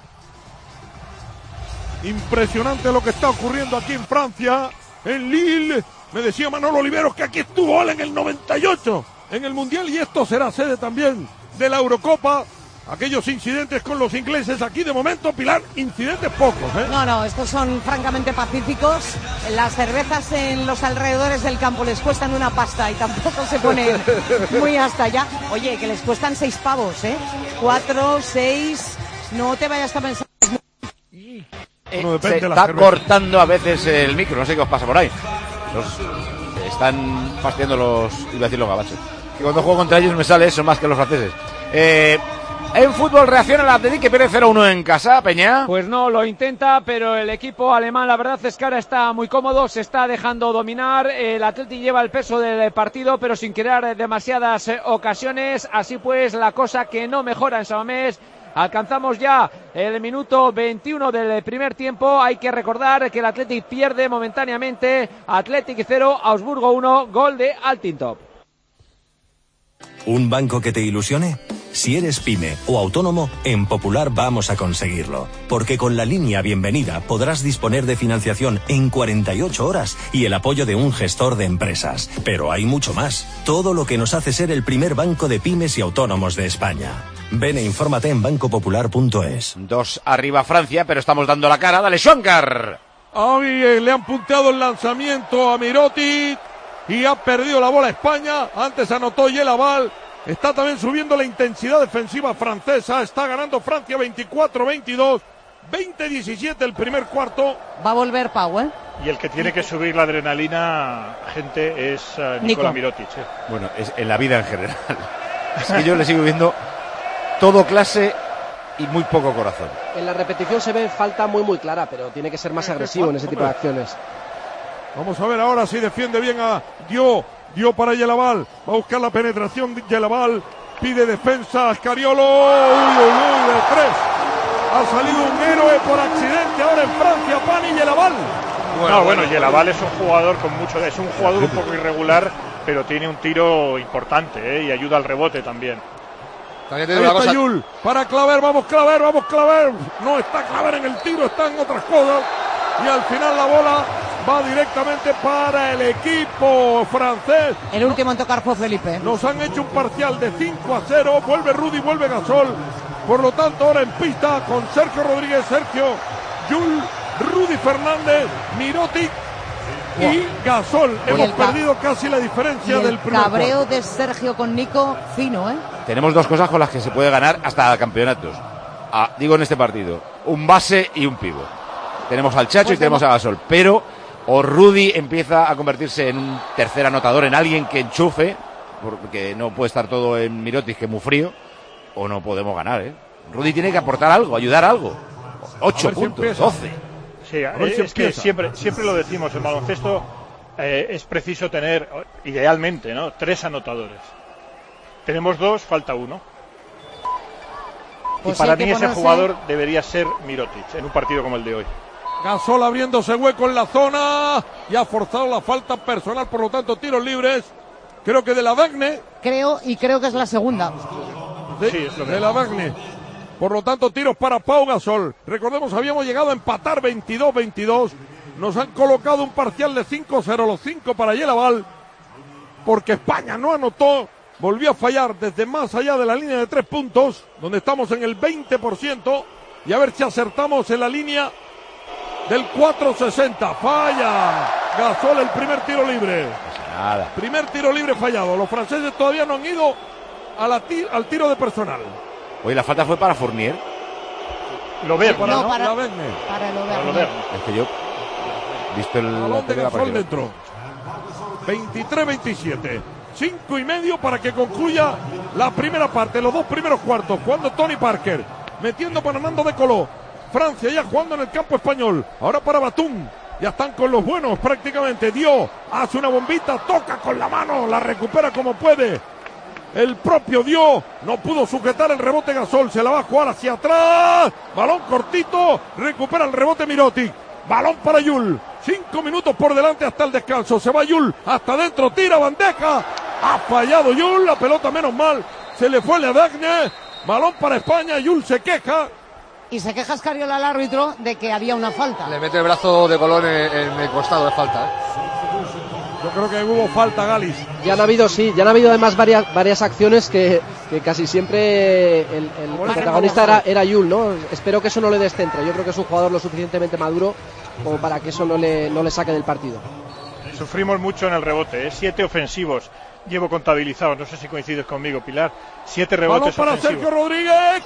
Impresionante lo que está ocurriendo aquí en Francia, en Lille. Me decía Manolo Oliveros que aquí estuvo él en el noventa y ocho en el Mundial, y esto será sede también de la Eurocopa. Aquellos incidentes con los ingleses aquí de momento, Pilar, incidentes pocos, ¿eh? No, no, estos son francamente pacíficos. Las cervezas en los alrededores del campo les cuestan una pasta y tampoco se ponen muy hasta allá. Oye, que les cuestan seis pavos, ¿eh? Cuatro, seis, no te vayas a pensar. Eh, se está cerveza. cortando a veces el micro, no sé qué os pasa por ahí. Los, eh, están fastidiando los, iba a decir los gabachos. Que cuando juego contra ellos me sale eso más que los franceses. Eh... En fútbol reacciona el Athletic, que pierde cero uno en casa, Peña. Pues no, lo intenta, pero el equipo alemán, la verdad es que ahora está muy cómodo, se está dejando dominar. El Athletic lleva el peso del partido, pero sin crear demasiadas ocasiones. Así pues, la cosa que no mejora en San Mamés. Alcanzamos ya el minuto veintiuno del primer tiempo. Hay que recordar que el Athletic pierde momentáneamente. Athletic cero, Augsburgo uno, gol de Altintop. ¿Un banco que te ilusione? Si eres pyme o autónomo, en Popular vamos a conseguirlo. Porque con la línea Bienvenida podrás disponer de financiación en cuarenta y ocho horas y el apoyo de un gestor de empresas. Pero hay mucho más. Todo lo que nos hace ser el primer banco de pymes y autónomos de España. Ven e infórmate en banco popular punto es. Dos arriba Francia, pero estamos dando la cara. Dale, Schwankar. Ahí le han punteado el lanzamiento a Mirotic y ha perdido la bola España. Antes anotó Yelaval. Está también subiendo la intensidad defensiva francesa. Está ganando Francia veinticuatro veintidós. veinte diecisiete el primer cuarto. Va a volver Pau, ¿eh? Y el que tiene que subir la adrenalina, gente, es uh, Nikola Mirotic. ¿eh? Bueno, es en la vida en general. Es que yo le sigo viendo todo clase y muy poco corazón. En la repetición se ve falta muy muy clara, pero tiene que ser más agresivo en ese tipo de acciones. Vamos a ver ahora si defiende bien a Dio. Dio para Yelaval. Va a buscar la penetración de Yelaval. Pide defensa a Scariolo. Uy, uy, uy, de tres. Ha salido un héroe por accidente ahora en Francia, Pani Yelaval. Bueno, no, bueno, Yelaval es un jugador con mucho, es un jugador un poco irregular, pero tiene un tiro importante, ¿eh? Y ayuda al rebote también. Ahí está Yul, para Claver, vamos Claver, vamos Claver. No está Claver en el tiro, está en otras cosas. Y al final la bola va directamente para el equipo francés. El último en tocar fue Felipe. Nos han hecho un parcial de cinco a cero. Vuelve Rudy, vuelve Gasol. Por lo tanto, ahora en pista con Sergio Rodríguez, Sergio, Yul, Rudy Fernández, Mirotic y Gasol. Hemos perdido casi la diferencia del primer cuarto. El cabreo de Sergio con Nico, fino, ¿eh? Tenemos dos cosas con las que se puede ganar hasta campeonatos. Ah, digo en este partido, un base y un pivo. Tenemos al Chacho pues y tenemos a Gasol, pero o Rudy empieza a convertirse en un tercer anotador, en alguien que enchufe, porque no puede estar todo en Mirotic, que es muy frío, o no podemos ganar, ¿eh? Rudy tiene que aportar algo, ayudar algo. Ocho puntos, si doce. Sí, es, si es que siempre, siempre lo decimos, en baloncesto eh, es preciso tener, idealmente, ¿no?, tres anotadores. Tenemos dos, falta uno. Pues y para mí ese jugador debería ser Mirotic en un partido como el de hoy. Gasol abriéndose hueco en la zona y ha forzado la falta personal, por lo tanto tiros libres. Creo que de la Bagne. Creo y creo que es la segunda. De, sí, es lo de la Bagne. Por lo tanto, tiros para Pau Gasol. Recordemos, habíamos llegado a empatar veintidós veintidós. Nos han colocado un parcial de cinco cero, los cinco para Yelaval. Porque España no anotó. Volvió a fallar desde más allá de la línea de tres puntos, donde estamos en el veinte por ciento. Y a ver si acertamos en la línea del cuatro sesenta. Falla Gasol el primer tiro libre. Nada. Primer tiro libre fallado. Los franceses todavía no han ido a la tir- al tiro de personal. Oye, la falta fue para Fournier. Lo ve, para, no, ¿no? para, la para lo ver. Es que yo visto el balón de Gasol dentro. veintitrés veintisiete. Cinco y medio para que concluya la primera parte, los dos primeros cuartos. Jugando Tony Parker, metiendo para Nando de Coló. Francia ya jugando en el campo español. Ahora para Batum. Ya están con los buenos prácticamente. Dio, hace una bombita, toca con la mano, la recupera como puede. El propio Dio no pudo sujetar el rebote Gasol, se la va a jugar hacia atrás. Balón cortito, recupera el rebote Mirotic. Balón para Yul. Cinco minutos por delante hasta el descanso. Se va Yul hasta adentro, tira bandeja. Ha fallado Yul, la pelota menos mal. Se le fue Ledagne. Balón para España, Yul se queja. Y se queja Scariolo al árbitro de que había una falta. Le mete el brazo de Colón en, en el costado de falta, ¿eh? Yo creo que hubo falta, Galis. Ya han habido, sí, ya han habido además varias, varias acciones que, que casi siempre el, el protagonista era, era Yul, ¿no? Espero que eso no le descentre. Yo creo que es un jugador lo suficientemente maduro como para que eso no le, no le saque del partido. Sufrimos mucho en el rebote, ¿eh? Siete ofensivos llevo contabilizados. No sé si coincides conmigo, Pilar. Siete rebotes balón para ofensivos. Sergio Rodríguez.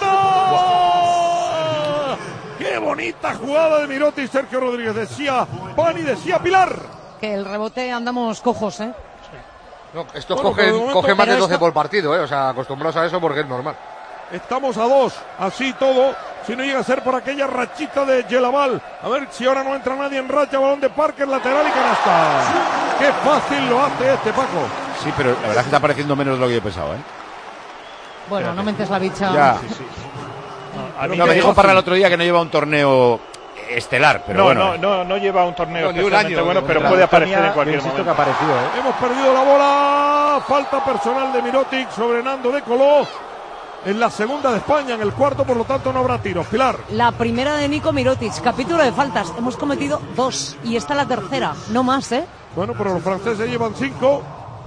¡Canasta! ¡Qué bonita jugada de Mirotic! Sergio Rodríguez decía Pani, decía Pilar. Que el rebote andamos cojos, ¿eh? No, estos Bueno, cogen, momento, cogen más de doce esto... por partido, ¿eh? O sea, acostumbrados a eso porque es normal. Estamos a dos, así todo. Si no llega a ser por aquella rachita de Yelaval. A ver si ahora no entra nadie en racha. Balón de Parker, lateral y canasta. ¡Qué fácil lo hace este, Paco! Sí, pero la verdad es que está pareciendo menos de lo que yo pensaba, ¿eh? Bueno, Espérate. no mentes la bicha. Ya. Sí, sí. No, a mí no, me dijo para el otro día que no lleva un torneo estelar, pero no, bueno. No, no, no lleva un torneo no, ni un año, bueno, no, pero no, puede no, aparecer tenía, en cualquier insisto momento. Que apareció, ¿eh? Hemos perdido la bola. Falta personal de Mirotic sobre Nando de Coló. En la segunda de España, en el cuarto, por lo tanto no habrá tiros. Pilar. La primera de Nico Mirotic, capítulo de faltas. Hemos cometido dos y esta la tercera, no más, ¿eh? Bueno, pero los franceses llevan cinco.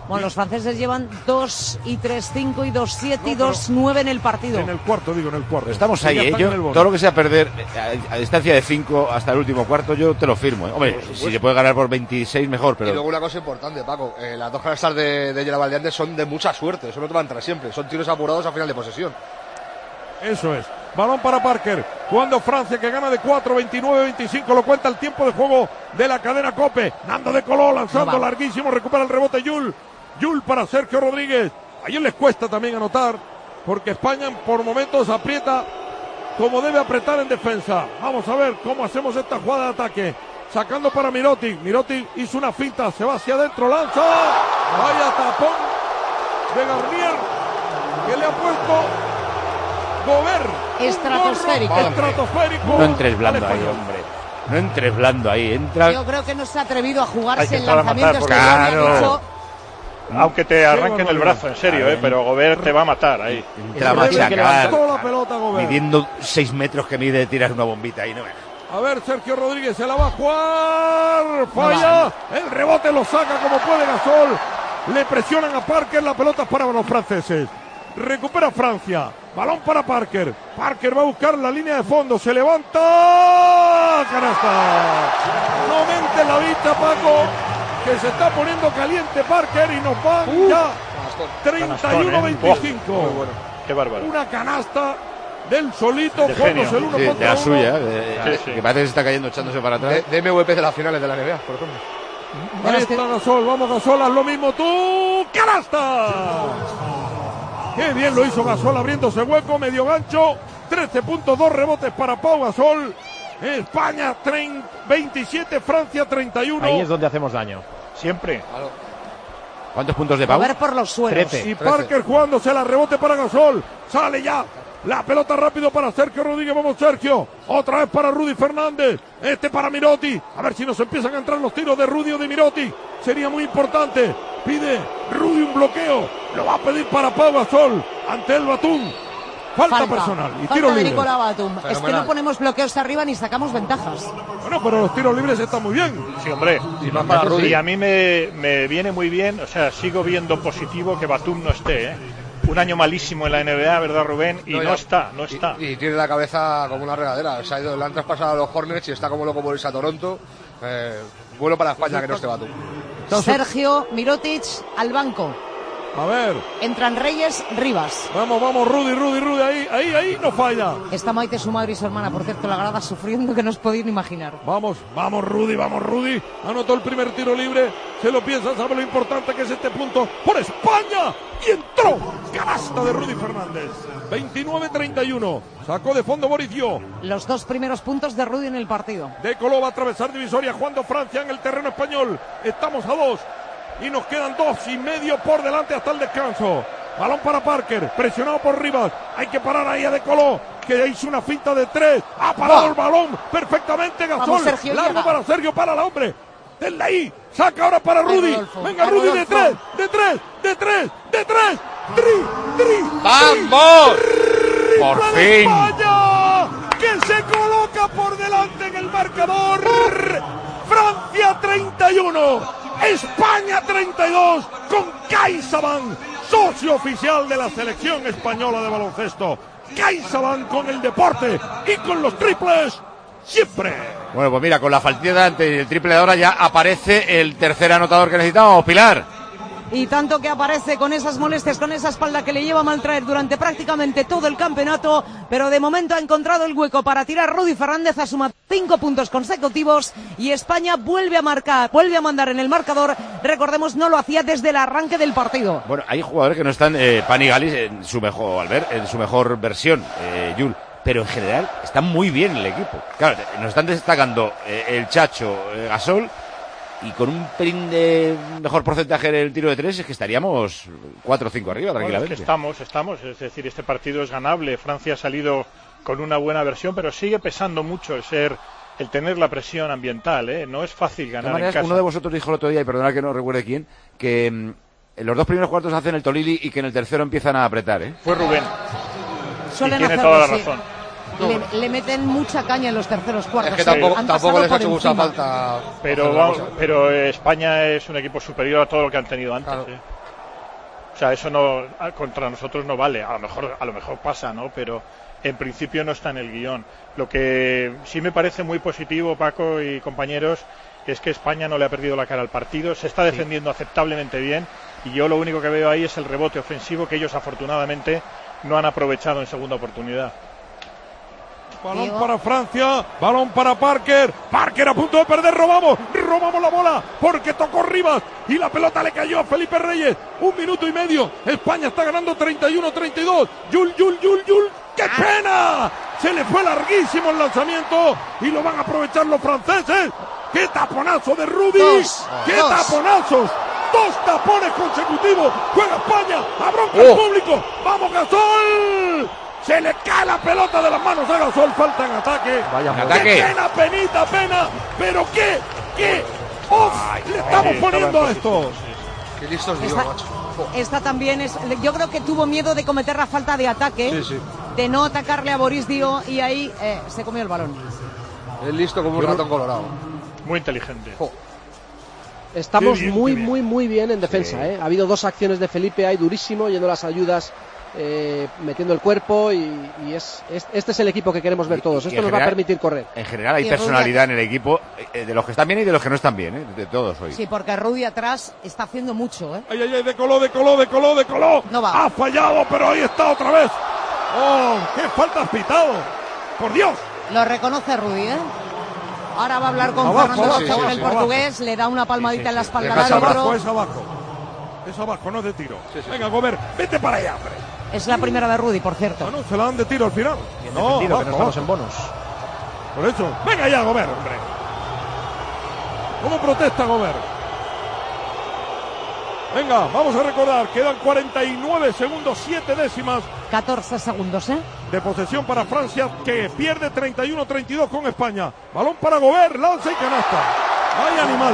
Bueno, los franceses llevan dos y tres cinco y dos siete y dos nueve en el partido. En el cuarto, digo, en el cuarto. Estamos ahí, ¿eh? Yo, todo lo que sea perder a, a distancia de cinco hasta el último cuarto, yo te lo firmo, ¿eh? Hombre, si se puede ganar por veintiséis, mejor, pero... Y luego una cosa importante, Paco, eh, las dos canastas de, de Gerard Valdeandes son de mucha suerte, eso no te va a entrar siempre, son tiros apurados a final de posesión. Eso es. Balón para Parker, jugando Francia, que gana de cuatro, veintinueve veinticinco, lo cuenta el tiempo de juego de la cadena COPE. Nando de Coló lanzando no larguísimo, recupera el rebote Yul. Yul para Sergio Rodríguez. A ellos les cuesta también anotar, porque España por momentos aprieta como debe apretar en defensa. Vamos a ver cómo hacemos esta jugada de ataque. Sacando para Mirotic. Mirotic hizo una finta, se va hacia adentro, lanza. Vaya tapón de Garnier, que le ha puesto Gobert. Estratosférico. No entres blando ahí, hombre. No entres blando ahí. Entra... Yo creo que no se ha atrevido a jugarse el Hay que lanzamiento. matar, claro. Aunque te arranquen el brazo, en serio, eh, pero Gobert te va a matar ahí. Te la va a machacar. La pelota, Gobert. Midiendo seis metros que mide, tiras una bombita ahí, no me... A ver, Sergio Rodríguez se la va a jugar. Falla. El rebote lo saca como puede Gasol. Le presionan a Parker. La pelota es para los franceses. Recupera Francia. Balón para Parker. Parker va a buscar la línea de fondo. Se levanta. Canasta. No mente la vista, Paco, que se está poniendo caliente Parker y nos van uh, ya treinta y uno veinticinco. ¿eh? Bueno. Qué bárbaro. Una canasta del solito, jugándose el uno sí, contra de la uno. suya, de, sí, sí. que parece que se está cayendo echándose para atrás. De, de M V P de las finales de la N B A, por ejemplo. Ahí está Gasol, vamos Gasol, haz lo mismo tú. ¡Canasta! Qué bien lo hizo Gasol abriéndose hueco, medio gancho. trece puntos, dos rebotes para Pau Gasol. España treinta, veintisiete, Francia treinta y uno. Ahí es donde hacemos daño. Siempre. ¿Cuántos puntos de Pau? A ver por los suelos. Y Parker jugándose la rebote para Gasol. Sale ya. La pelota rápido para Sergio Rodríguez. Vamos, Sergio. Otra vez para Rudy Fernández. Este para Mirotic. A ver si nos empiezan a entrar los tiros de Rudy o de Mirotic. Sería muy importante. Pide Rudy un bloqueo. Lo va a pedir para Pau Gasol ante el Batum. Falta, Falta personal. Y Falta tiro de libre. Nicolás Batum. Es que no ponemos bloqueos arriba ni sacamos ventajas. Bueno, pero los tiros libres están muy bien. Sí, hombre. Y más para Rudy. Y a mí me, me viene muy bien. O sea, sigo viendo positivo que Batum no esté, ¿eh? Un año malísimo en la N B A, ¿verdad, Rubén? Y no, no está, no está. Y, y tiene la cabeza como una regadera. Se ha ido, le han traspasado a los Hornets y está como loco por irse a Toronto. Eh, bueno para España que no esté Batum. Sergio, Mirotic al banco. A ver. Entran Reyes, Rivas. Vamos, vamos, Rudy, Rudy, Rudy, ahí, ahí, ahí, no falla. Está Maite, su madre y su hermana, por cierto, la grada sufriendo que no os podéis ni imaginar. Vamos, vamos, Rudy, vamos, Rudy. Anotó el primer tiro libre. Se lo piensa, sabe lo importante que es este punto. ¡Por España! Y entró. Canasta de Rudy Fernández. veintinueve treinta y uno. Sacó de fondo Mauricio. Los dos primeros puntos de Rudy en el partido. De Coló va a atravesar divisoria, jugando Francia en el terreno español. Estamos a dos. Y nos quedan dos y medio por delante hasta el descanso. Balón para Parker, presionado por Rivas. Hay que parar ahí a De Coló, que hizo una finta de tres. Ha parado ¡oh! El balón perfectamente Gasol. Vamos, Sergio, largo llega. Para Sergio, para el hombre. Denle ahí. Saca ahora para Rudy. Ay, venga, Ay, Rudy, Rodolfo. de tres, de tres, de tres, de tres. Tri, tri, ¡vamos! Tri, ¡Por tri, fin! España, que se coloca por delante en el marcador. Francia treinta y uno, España treinta y dos, con CaixaBank, socio oficial de la selección española de baloncesto. CaixaBank con el deporte y con los triples siempre. Bueno, pues mira, con la faltilla de antes y el triple de ahora ya aparece el tercer anotador que necesitábamos, Pilar. Y tanto que aparece con esas molestias, con esa espalda que le lleva a maltraer durante prácticamente todo el campeonato, pero de momento ha encontrado el hueco para tirar. Rudy Fernández ha sumado cinco puntos consecutivos y España vuelve a marcar, vuelve a mandar en el marcador. Recordemos, no lo hacía desde el arranque del partido. Bueno, hay jugadores que no están, eh, Pani Galis en su mejor, Albert, en su mejor versión, eh, Yul, pero en general está muy bien el equipo. Claro, nos están destacando eh, el Chacho, eh, Gasol. Y con un pelín de mejor porcentaje en el tiro de tres es que estaríamos cuatro o cinco arriba tranquilamente. Bueno, es que estamos, estamos, es decir, este partido es ganable. Francia ha salido con una buena versión, pero sigue pesando mucho el ser, el tener la presión ambiental, ¿eh? No es fácil ganar de maneras, en casa. Uno de vosotros dijo el otro día, y perdonad que no recuerde quién, que mm, en los dos primeros cuartos hacen el tolili y que en el tercero empiezan a apretar, ¿eh? Fue Rubén. Suelen y tiene hacerlo, toda la sí. razón. Le, le meten mucha caña en los terceros cuartos. Es que tampoco, Han tampoco les ha pasado hecho por mucha encima. falta. Pero, vamos, pero eh, España es un equipo superior a todo lo que han tenido antes. Claro. ¿eh? O sea, eso no contra nosotros no vale. A lo mejor, a lo mejor pasa, ¿no? Pero en principio no está en el guión. Lo que sí me parece muy positivo, Paco y compañeros, es que España no le ha perdido la cara al partido, se está defendiendo sí. aceptablemente bien, y yo lo único que veo ahí es el rebote ofensivo que ellos afortunadamente no han aprovechado en segunda oportunidad. Balón Diego. Para Francia, balón para Parker, Parker a punto de perder, robamos, robamos la bola, porque tocó Rivas, y la pelota le cayó a Felipe Reyes, un minuto y medio, España está ganando treinta y uno a treinta y dos, Yul, Yul, Yul, Yul, ¡qué pena! Se le fue larguísimo el lanzamiento, y lo van a aprovechar los franceses. ¡Qué taponazo de Rudy! Dos, ¡Qué dos. taponazos! ¡Dos tapones consecutivos! ¡Juega España! ¡Abronca el oh. público! ¡Vamos, Gasol! Se le cae la pelota de las manos a Gasol. Falta en ataque. Vaya ¡Qué ataque. pena, penita, pena! ¡Pero qué, qué off Ay, le estamos ay, poniendo a esto! ¡Qué listos Dios, macho! Esta también es, yo creo que tuvo miedo de cometer la falta de ataque, sí, sí. de no atacarle a Boris Dio, y ahí eh, se comió el balón. Es listo como un Pero... ratón colorado. Muy inteligente. Oh. Estamos bien, muy, muy, muy bien en defensa. Sí. ¿eh? Ha habido dos acciones de Felipe ahí durísimo, yendo las ayudas, eh, metiendo el cuerpo, y, y es, es este es el equipo que queremos ver todos. Esto nos general, va a permitir correr. En general hay y personalidad Rudy en el equipo, eh, de los que están bien y de los que no están bien, ¿eh? De todos hoy. Sí, porque Rudy atrás está haciendo mucho. ¿eh? Ay, ay, ay, decoló, decoló, decoló, decoló. No va. Ha fallado, pero ahí está otra vez. ¡Oh, qué falta has pitado! ¡Por Dios! Lo reconoce Rudy, ¿eh? Ahora va a hablar con abajo, Fernando sí, Rocha, sí, con sí, el sí, portugués, abajo. le da una palmadita sí, sí, en la espalda sí, al árbitro. abajo, es abajo, es abajo, no es de tiro. Sí, sí, Venga, Gobert, vete para allá, hombre. Es la primera de Rudy, por cierto. Ah, no, se la dan de tiro al final. Bien no, defendido, abajo, que no estamos abajo. en bonos. Por eso, venga ya, Gobert, hombre. ¿Cómo protesta Gobert? Venga, vamos a recordar, quedan cuarenta y nueve segundos, siete décimas. catorce segundos, ¿eh? De posesión para Francia, que pierde treinta y uno a treinta y dos con España. Balón para Gobert, lanza y canasta. ¡Ay, animal!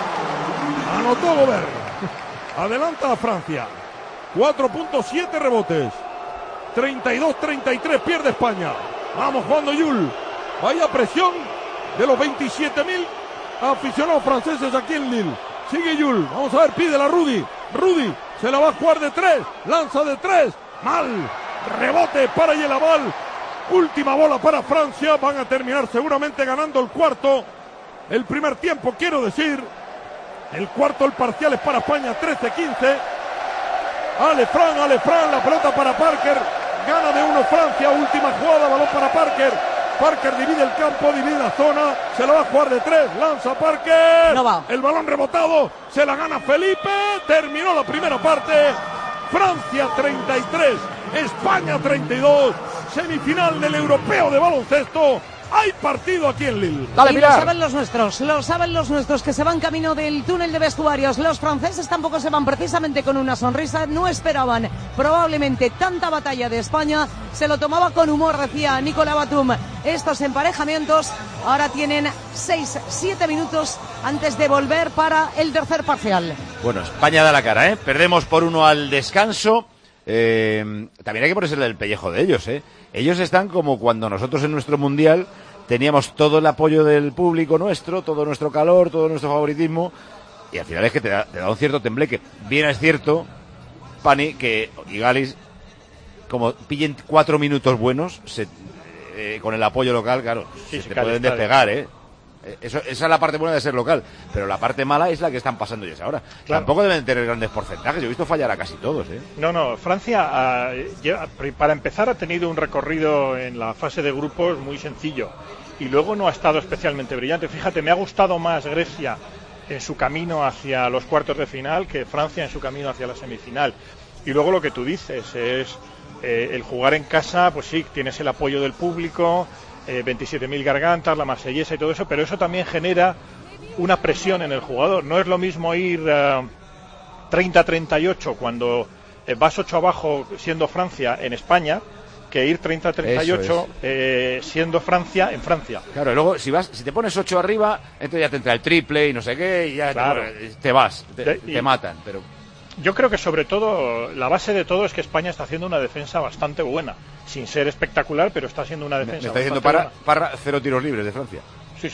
Anotó Gobert. Adelanta a Francia. cuatro punto siete rebotes. treinta y dos a treinta y tres pierde España. Vamos jugando Yul. Vaya presión de los veintisiete mil aficionados franceses aquí en Lille. Sigue Yul. Vamos a ver, pide la Rudy. Rudy se la va a jugar de tres. Lanza de tres. Mal. Rebote para Yelaval. Última bola para Francia. Van a terminar seguramente ganando el cuarto. El primer tiempo, quiero decir. El cuarto, el parcial es para España, trece quince. Ale Fran, Ale Fran, la pelota para Parker. Gana de uno Francia. Última jugada, balón para Parker. Parker divide el campo, divide la zona. Se la va a jugar de tres. Lanza Parker. No va. El balón rebotado. Se la gana Felipe. Terminó la primera parte. Francia treinta y tres. España treinta y dos. Semifinal del europeo de baloncesto. Hay partido aquí en Lille. Dale, y lo saben los nuestros, lo saben los nuestros que se van camino del túnel de vestuarios. Los franceses tampoco se van precisamente con una sonrisa. No esperaban probablemente tanta batalla de España. Se lo tomaba con humor, decía Nicolas Batum. Estos emparejamientos ahora tienen seis, siete minutos antes de volver para el tercer parcial. Bueno, España da la cara, ¿eh? Perdemos por uno al descanso. Eh, también hay que ponerse el pellejo de ellos, ¿eh? Ellos están como cuando nosotros en nuestro mundial teníamos todo el apoyo del público nuestro, todo nuestro calor, todo nuestro favoritismo, y al final es que te da, te da un cierto tembleque. Bien es cierto, Pani, que Igalis, como pillen cuatro minutos buenos, se, eh, con el apoyo local, claro, sí, se sí, te pueden despegar, ¿eh? Eso, esa es la parte buena de ser local, pero la parte mala es la que están pasando ellos ahora. Claro. Tampoco deben tener grandes porcentajes. Yo he visto fallar a casi todos, ¿eh? No, no, Francia uh, ya, para empezar ha tenido un recorrido en la fase de grupos muy sencillo y luego no ha estado especialmente brillante. Fíjate, me ha gustado más Grecia en su camino hacia los cuartos de final que Francia en su camino hacia la semifinal. Y luego lo que tú dices es eh, el jugar en casa, pues sí, tienes el apoyo del público, Eh, veintisiete mil gargantas, la marsellesa y todo eso, pero eso también genera una presión en el jugador. No es lo mismo ir uh, treinta a treinta y ocho cuando eh, vas ocho abajo siendo Francia en España, que ir treinta a treinta y ocho eh, siendo Francia en Francia. Claro, y luego si vas, si te pones ocho arriba, entonces ya te entra el triple y no sé qué, y ya claro. te, te vas, te, de, te matan, pero... Yo creo que sobre todo, la base de todo es que España está haciendo una defensa bastante buena, sin ser espectacular, pero está haciendo una defensa me, me está bastante diciendo para, buena. para cero tiros libres de Francia. Sí, sí,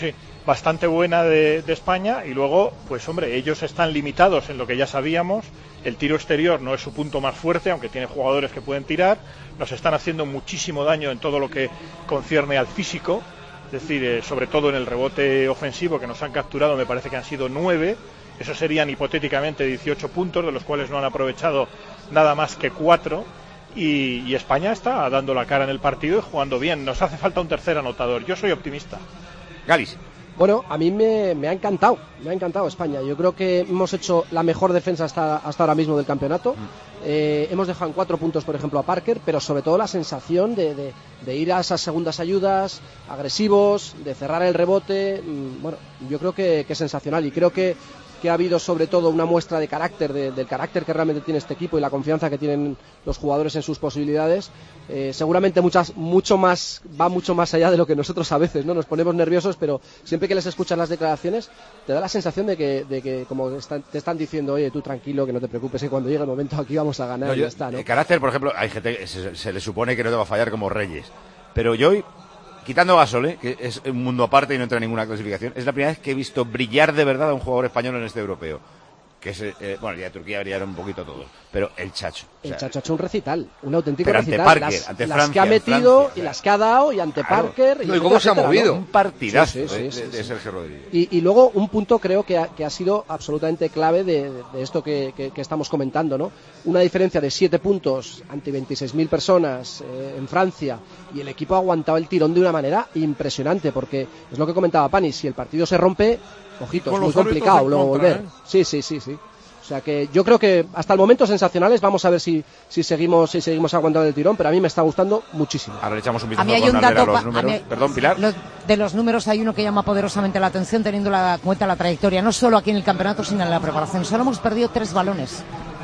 bastante buena de, de España, y luego, pues hombre, ellos están limitados en lo que ya sabíamos. El tiro exterior no es su punto más fuerte, aunque tiene jugadores que pueden tirar. Nos están haciendo muchísimo daño en todo lo que concierne al físico, es decir, eh, sobre todo en el rebote ofensivo, que nos han capturado, me parece que han sido nueve. Eso serían hipotéticamente dieciocho puntos, de los cuales no han aprovechado nada más que cuatro. Y, y España está dando la cara en el partido y jugando bien. Nos hace falta un tercer anotador. Yo soy optimista. Galis. Bueno, a mí me, me ha encantado, me ha encantado España. Yo creo que hemos hecho la mejor defensa hasta, hasta ahora mismo del campeonato. Mm. Eh, hemos dejado en cuatro puntos, por ejemplo, a Parker, pero sobre todo la sensación de, de, de ir a esas segundas ayudas, agresivos, de cerrar el rebote. Mm, bueno, yo creo que, que es sensacional, y creo que que ha habido sobre todo una muestra de carácter, de, del carácter que realmente tiene este equipo y la confianza que tienen los jugadores en sus posibilidades. Eh, seguramente muchas, mucho más, va mucho más allá de lo que nosotros a veces, ¿no? Nos ponemos nerviosos, pero siempre que les escuchas las declaraciones te da la sensación de que, de que como están, te están diciendo, oye, tú tranquilo, que no te preocupes, que cuando llegue el momento aquí vamos a ganar, no, y yo, ya está, ¿no? El carácter, por ejemplo, hay gente, se, se le supone que no te va a fallar como Reyes, pero yo hoy, quitando Gasol, ¿eh? Que es un mundo aparte y no entra en ninguna clasificación, es la primera vez que he visto brillar de verdad a un jugador español en este europeo. Que es, eh, bueno, ya Turquía brillaron un poquito todos, pero el Chacho. El o sea, Chacho ha hecho un recital, un auténtico pero recital. Ante Parker, las, ante las Francia, que ha metido Francia, y las que ha dado, y ante claro. Parker. No, y, y cómo se ha movido. ¿no? Un partidazo sí, sí, sí, de, sí, de, sí. de Sergio Rodríguez. Y, y luego un punto creo que ha, que ha sido absolutamente clave de, de esto que, que, que estamos comentando, ¿no? Una diferencia de siete puntos ante veintiséis mil personas eh, en Francia, y el equipo ha aguantado el tirón de una manera impresionante, porque es lo que comentaba Pani, si el partido se rompe, ojito, es muy complicado luego volver. ¿eh? Sí, sí, sí, sí. O sea que yo creo que hasta el momento sensacionales. Vamos a ver si, si seguimos si seguimos aguantando el tirón, pero a mí me está gustando muchísimo. Ahora le echamos un vistazo a mí hay un dato a los pa, números. a mí, Perdón, Pilar. Los, de los números hay uno que llama poderosamente la atención, teniendo la cuenta la trayectoria, no solo aquí en el campeonato, sino en la preparación. Solo hemos perdido tres balones.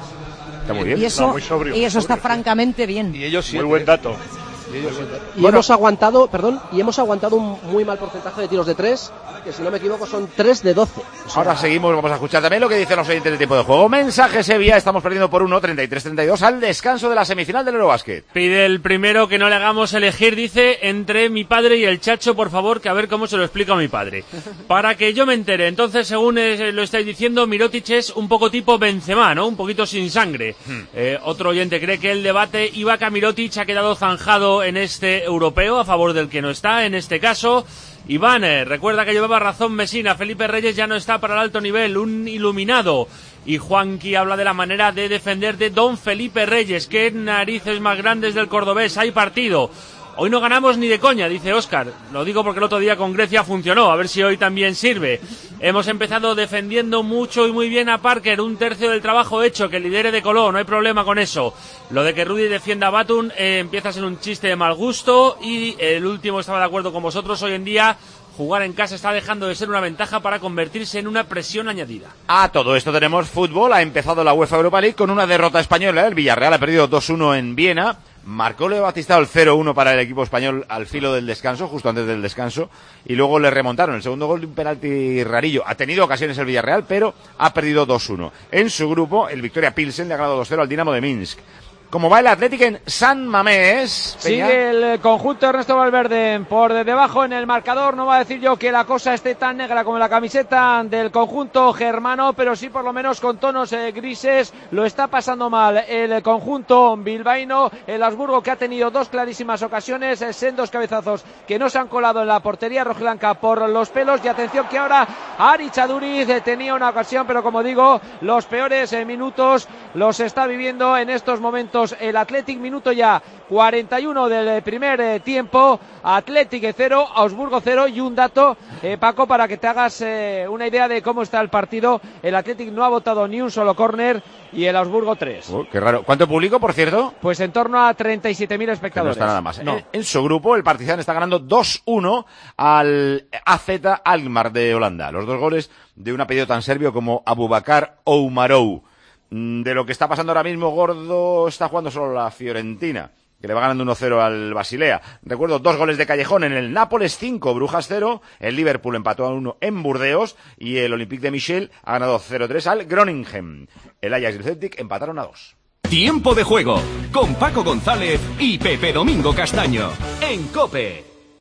Está muy bien. Y eso, no, muy sobrio, y eso sobrio, está sí. francamente bien. Y ellos muy buen dato. Y, ellos y bueno, hemos aguantado, perdón, y hemos aguantado un muy mal porcentaje de tiros de tres, que si no me equivoco son tres de doce. O sea, ahora seguimos, vamos a escuchar también lo que dicen los oyentes de tiempo de juego. Mensaje Sevilla, estamos perdiendo por uno, treinta y tres treinta y dos al descanso de la semifinal del Eurobasket. Pide el primero que no le hagamos elegir, dice, entre mi padre y el Chacho, por favor, que a ver cómo se lo explica a mi padre. Para que yo me entere. Entonces, según eh, lo estáis diciendo, Mirotic es un poco tipo Benzema, ¿no? Un poquito sin sangre. Hmm. Eh, otro oyente cree que el debate Ibaka-Mirotic ha quedado zanjado en este europeo, a favor del que no está, en este caso. Iván, eh, recuerda que llevaba razón Mesina, Felipe Reyes ya no está para el alto nivel, un iluminado. Y Juanqui habla de la manera de defender de don Felipe Reyes, qué narices más grandes del cordobés, hay partido. Hoy no ganamos ni de coña, dice Óscar. Lo digo porque el otro día con Grecia funcionó, a ver si hoy también sirve. Hemos empezado defendiendo mucho y muy bien a Parker, un tercio del trabajo hecho, que lidere de Colón, no hay problema con eso. Lo de que Rudy defienda a Batum eh, empieza a ser un chiste de mal gusto, y el último estaba de acuerdo con vosotros, hoy en día jugar en casa está dejando de ser una ventaja para convertirse en una presión añadida. A todo esto tenemos fútbol, ha empezado la UEFA Europa League con una derrota española, el Villarreal ha perdido dos uno en Viena. Marcó Leo Batistao el cero uno para el equipo español al filo del descanso, justo antes del descanso, y luego le remontaron el segundo gol de un penalti rarillo. Ha tenido ocasiones el Villarreal, pero ha perdido dos uno. En su grupo, el Victoria Pilsen le ha ganado dos cero al Dinamo de Minsk. ¿Cómo va el Athletic en San Mamés? Peña. Sigue el conjunto Ernesto Valverde por debajo en el marcador. No va a decir yo que la cosa esté tan negra como la camiseta del conjunto germano, pero sí por lo menos con tonos eh, grises. Lo está pasando mal el conjunto bilbaíno. El Augsburgo, que ha tenido dos clarísimas ocasiones, eh, sendos cabezazos que no se han colado en la portería rojiblanca por los pelos. Y atención que ahora Ari Chaduriz eh, tenía una ocasión, pero como digo, los peores eh, minutos los está viviendo en estos momentos el Athletic. Minuto ya cuarenta y uno del primer eh, tiempo. Athletic cero, Augsburgo cero. Y un dato, eh, Paco, para que te hagas eh, una idea de cómo está el partido. El Athletic no ha votado ni un solo córner y el Augsburgo tres. Oh, qué raro. ¿Cuánto público, por cierto? Pues en torno a treinta y siete mil espectadores. Que no está nada más. No. En, en su grupo, el Partizan está ganando dos uno al A Z Alkmaar de Holanda. Los dos goles de un apellido tan serbio como Abubakar Oumarou. De lo que está pasando ahora mismo, Gordo está jugando solo la Fiorentina, que le va ganando uno cero al Basilea. Recuerdo, dos goles de Callejón en el Nápoles, cinco, Brujas cero, el Liverpool empató a uno en Burdeos y el Olympique de Michel ha ganado cero tres al Groningen. El Ajax y el Celtic empataron a dos. Tiempo de juego con Paco González y Pepe Domingo Castaño en COPE.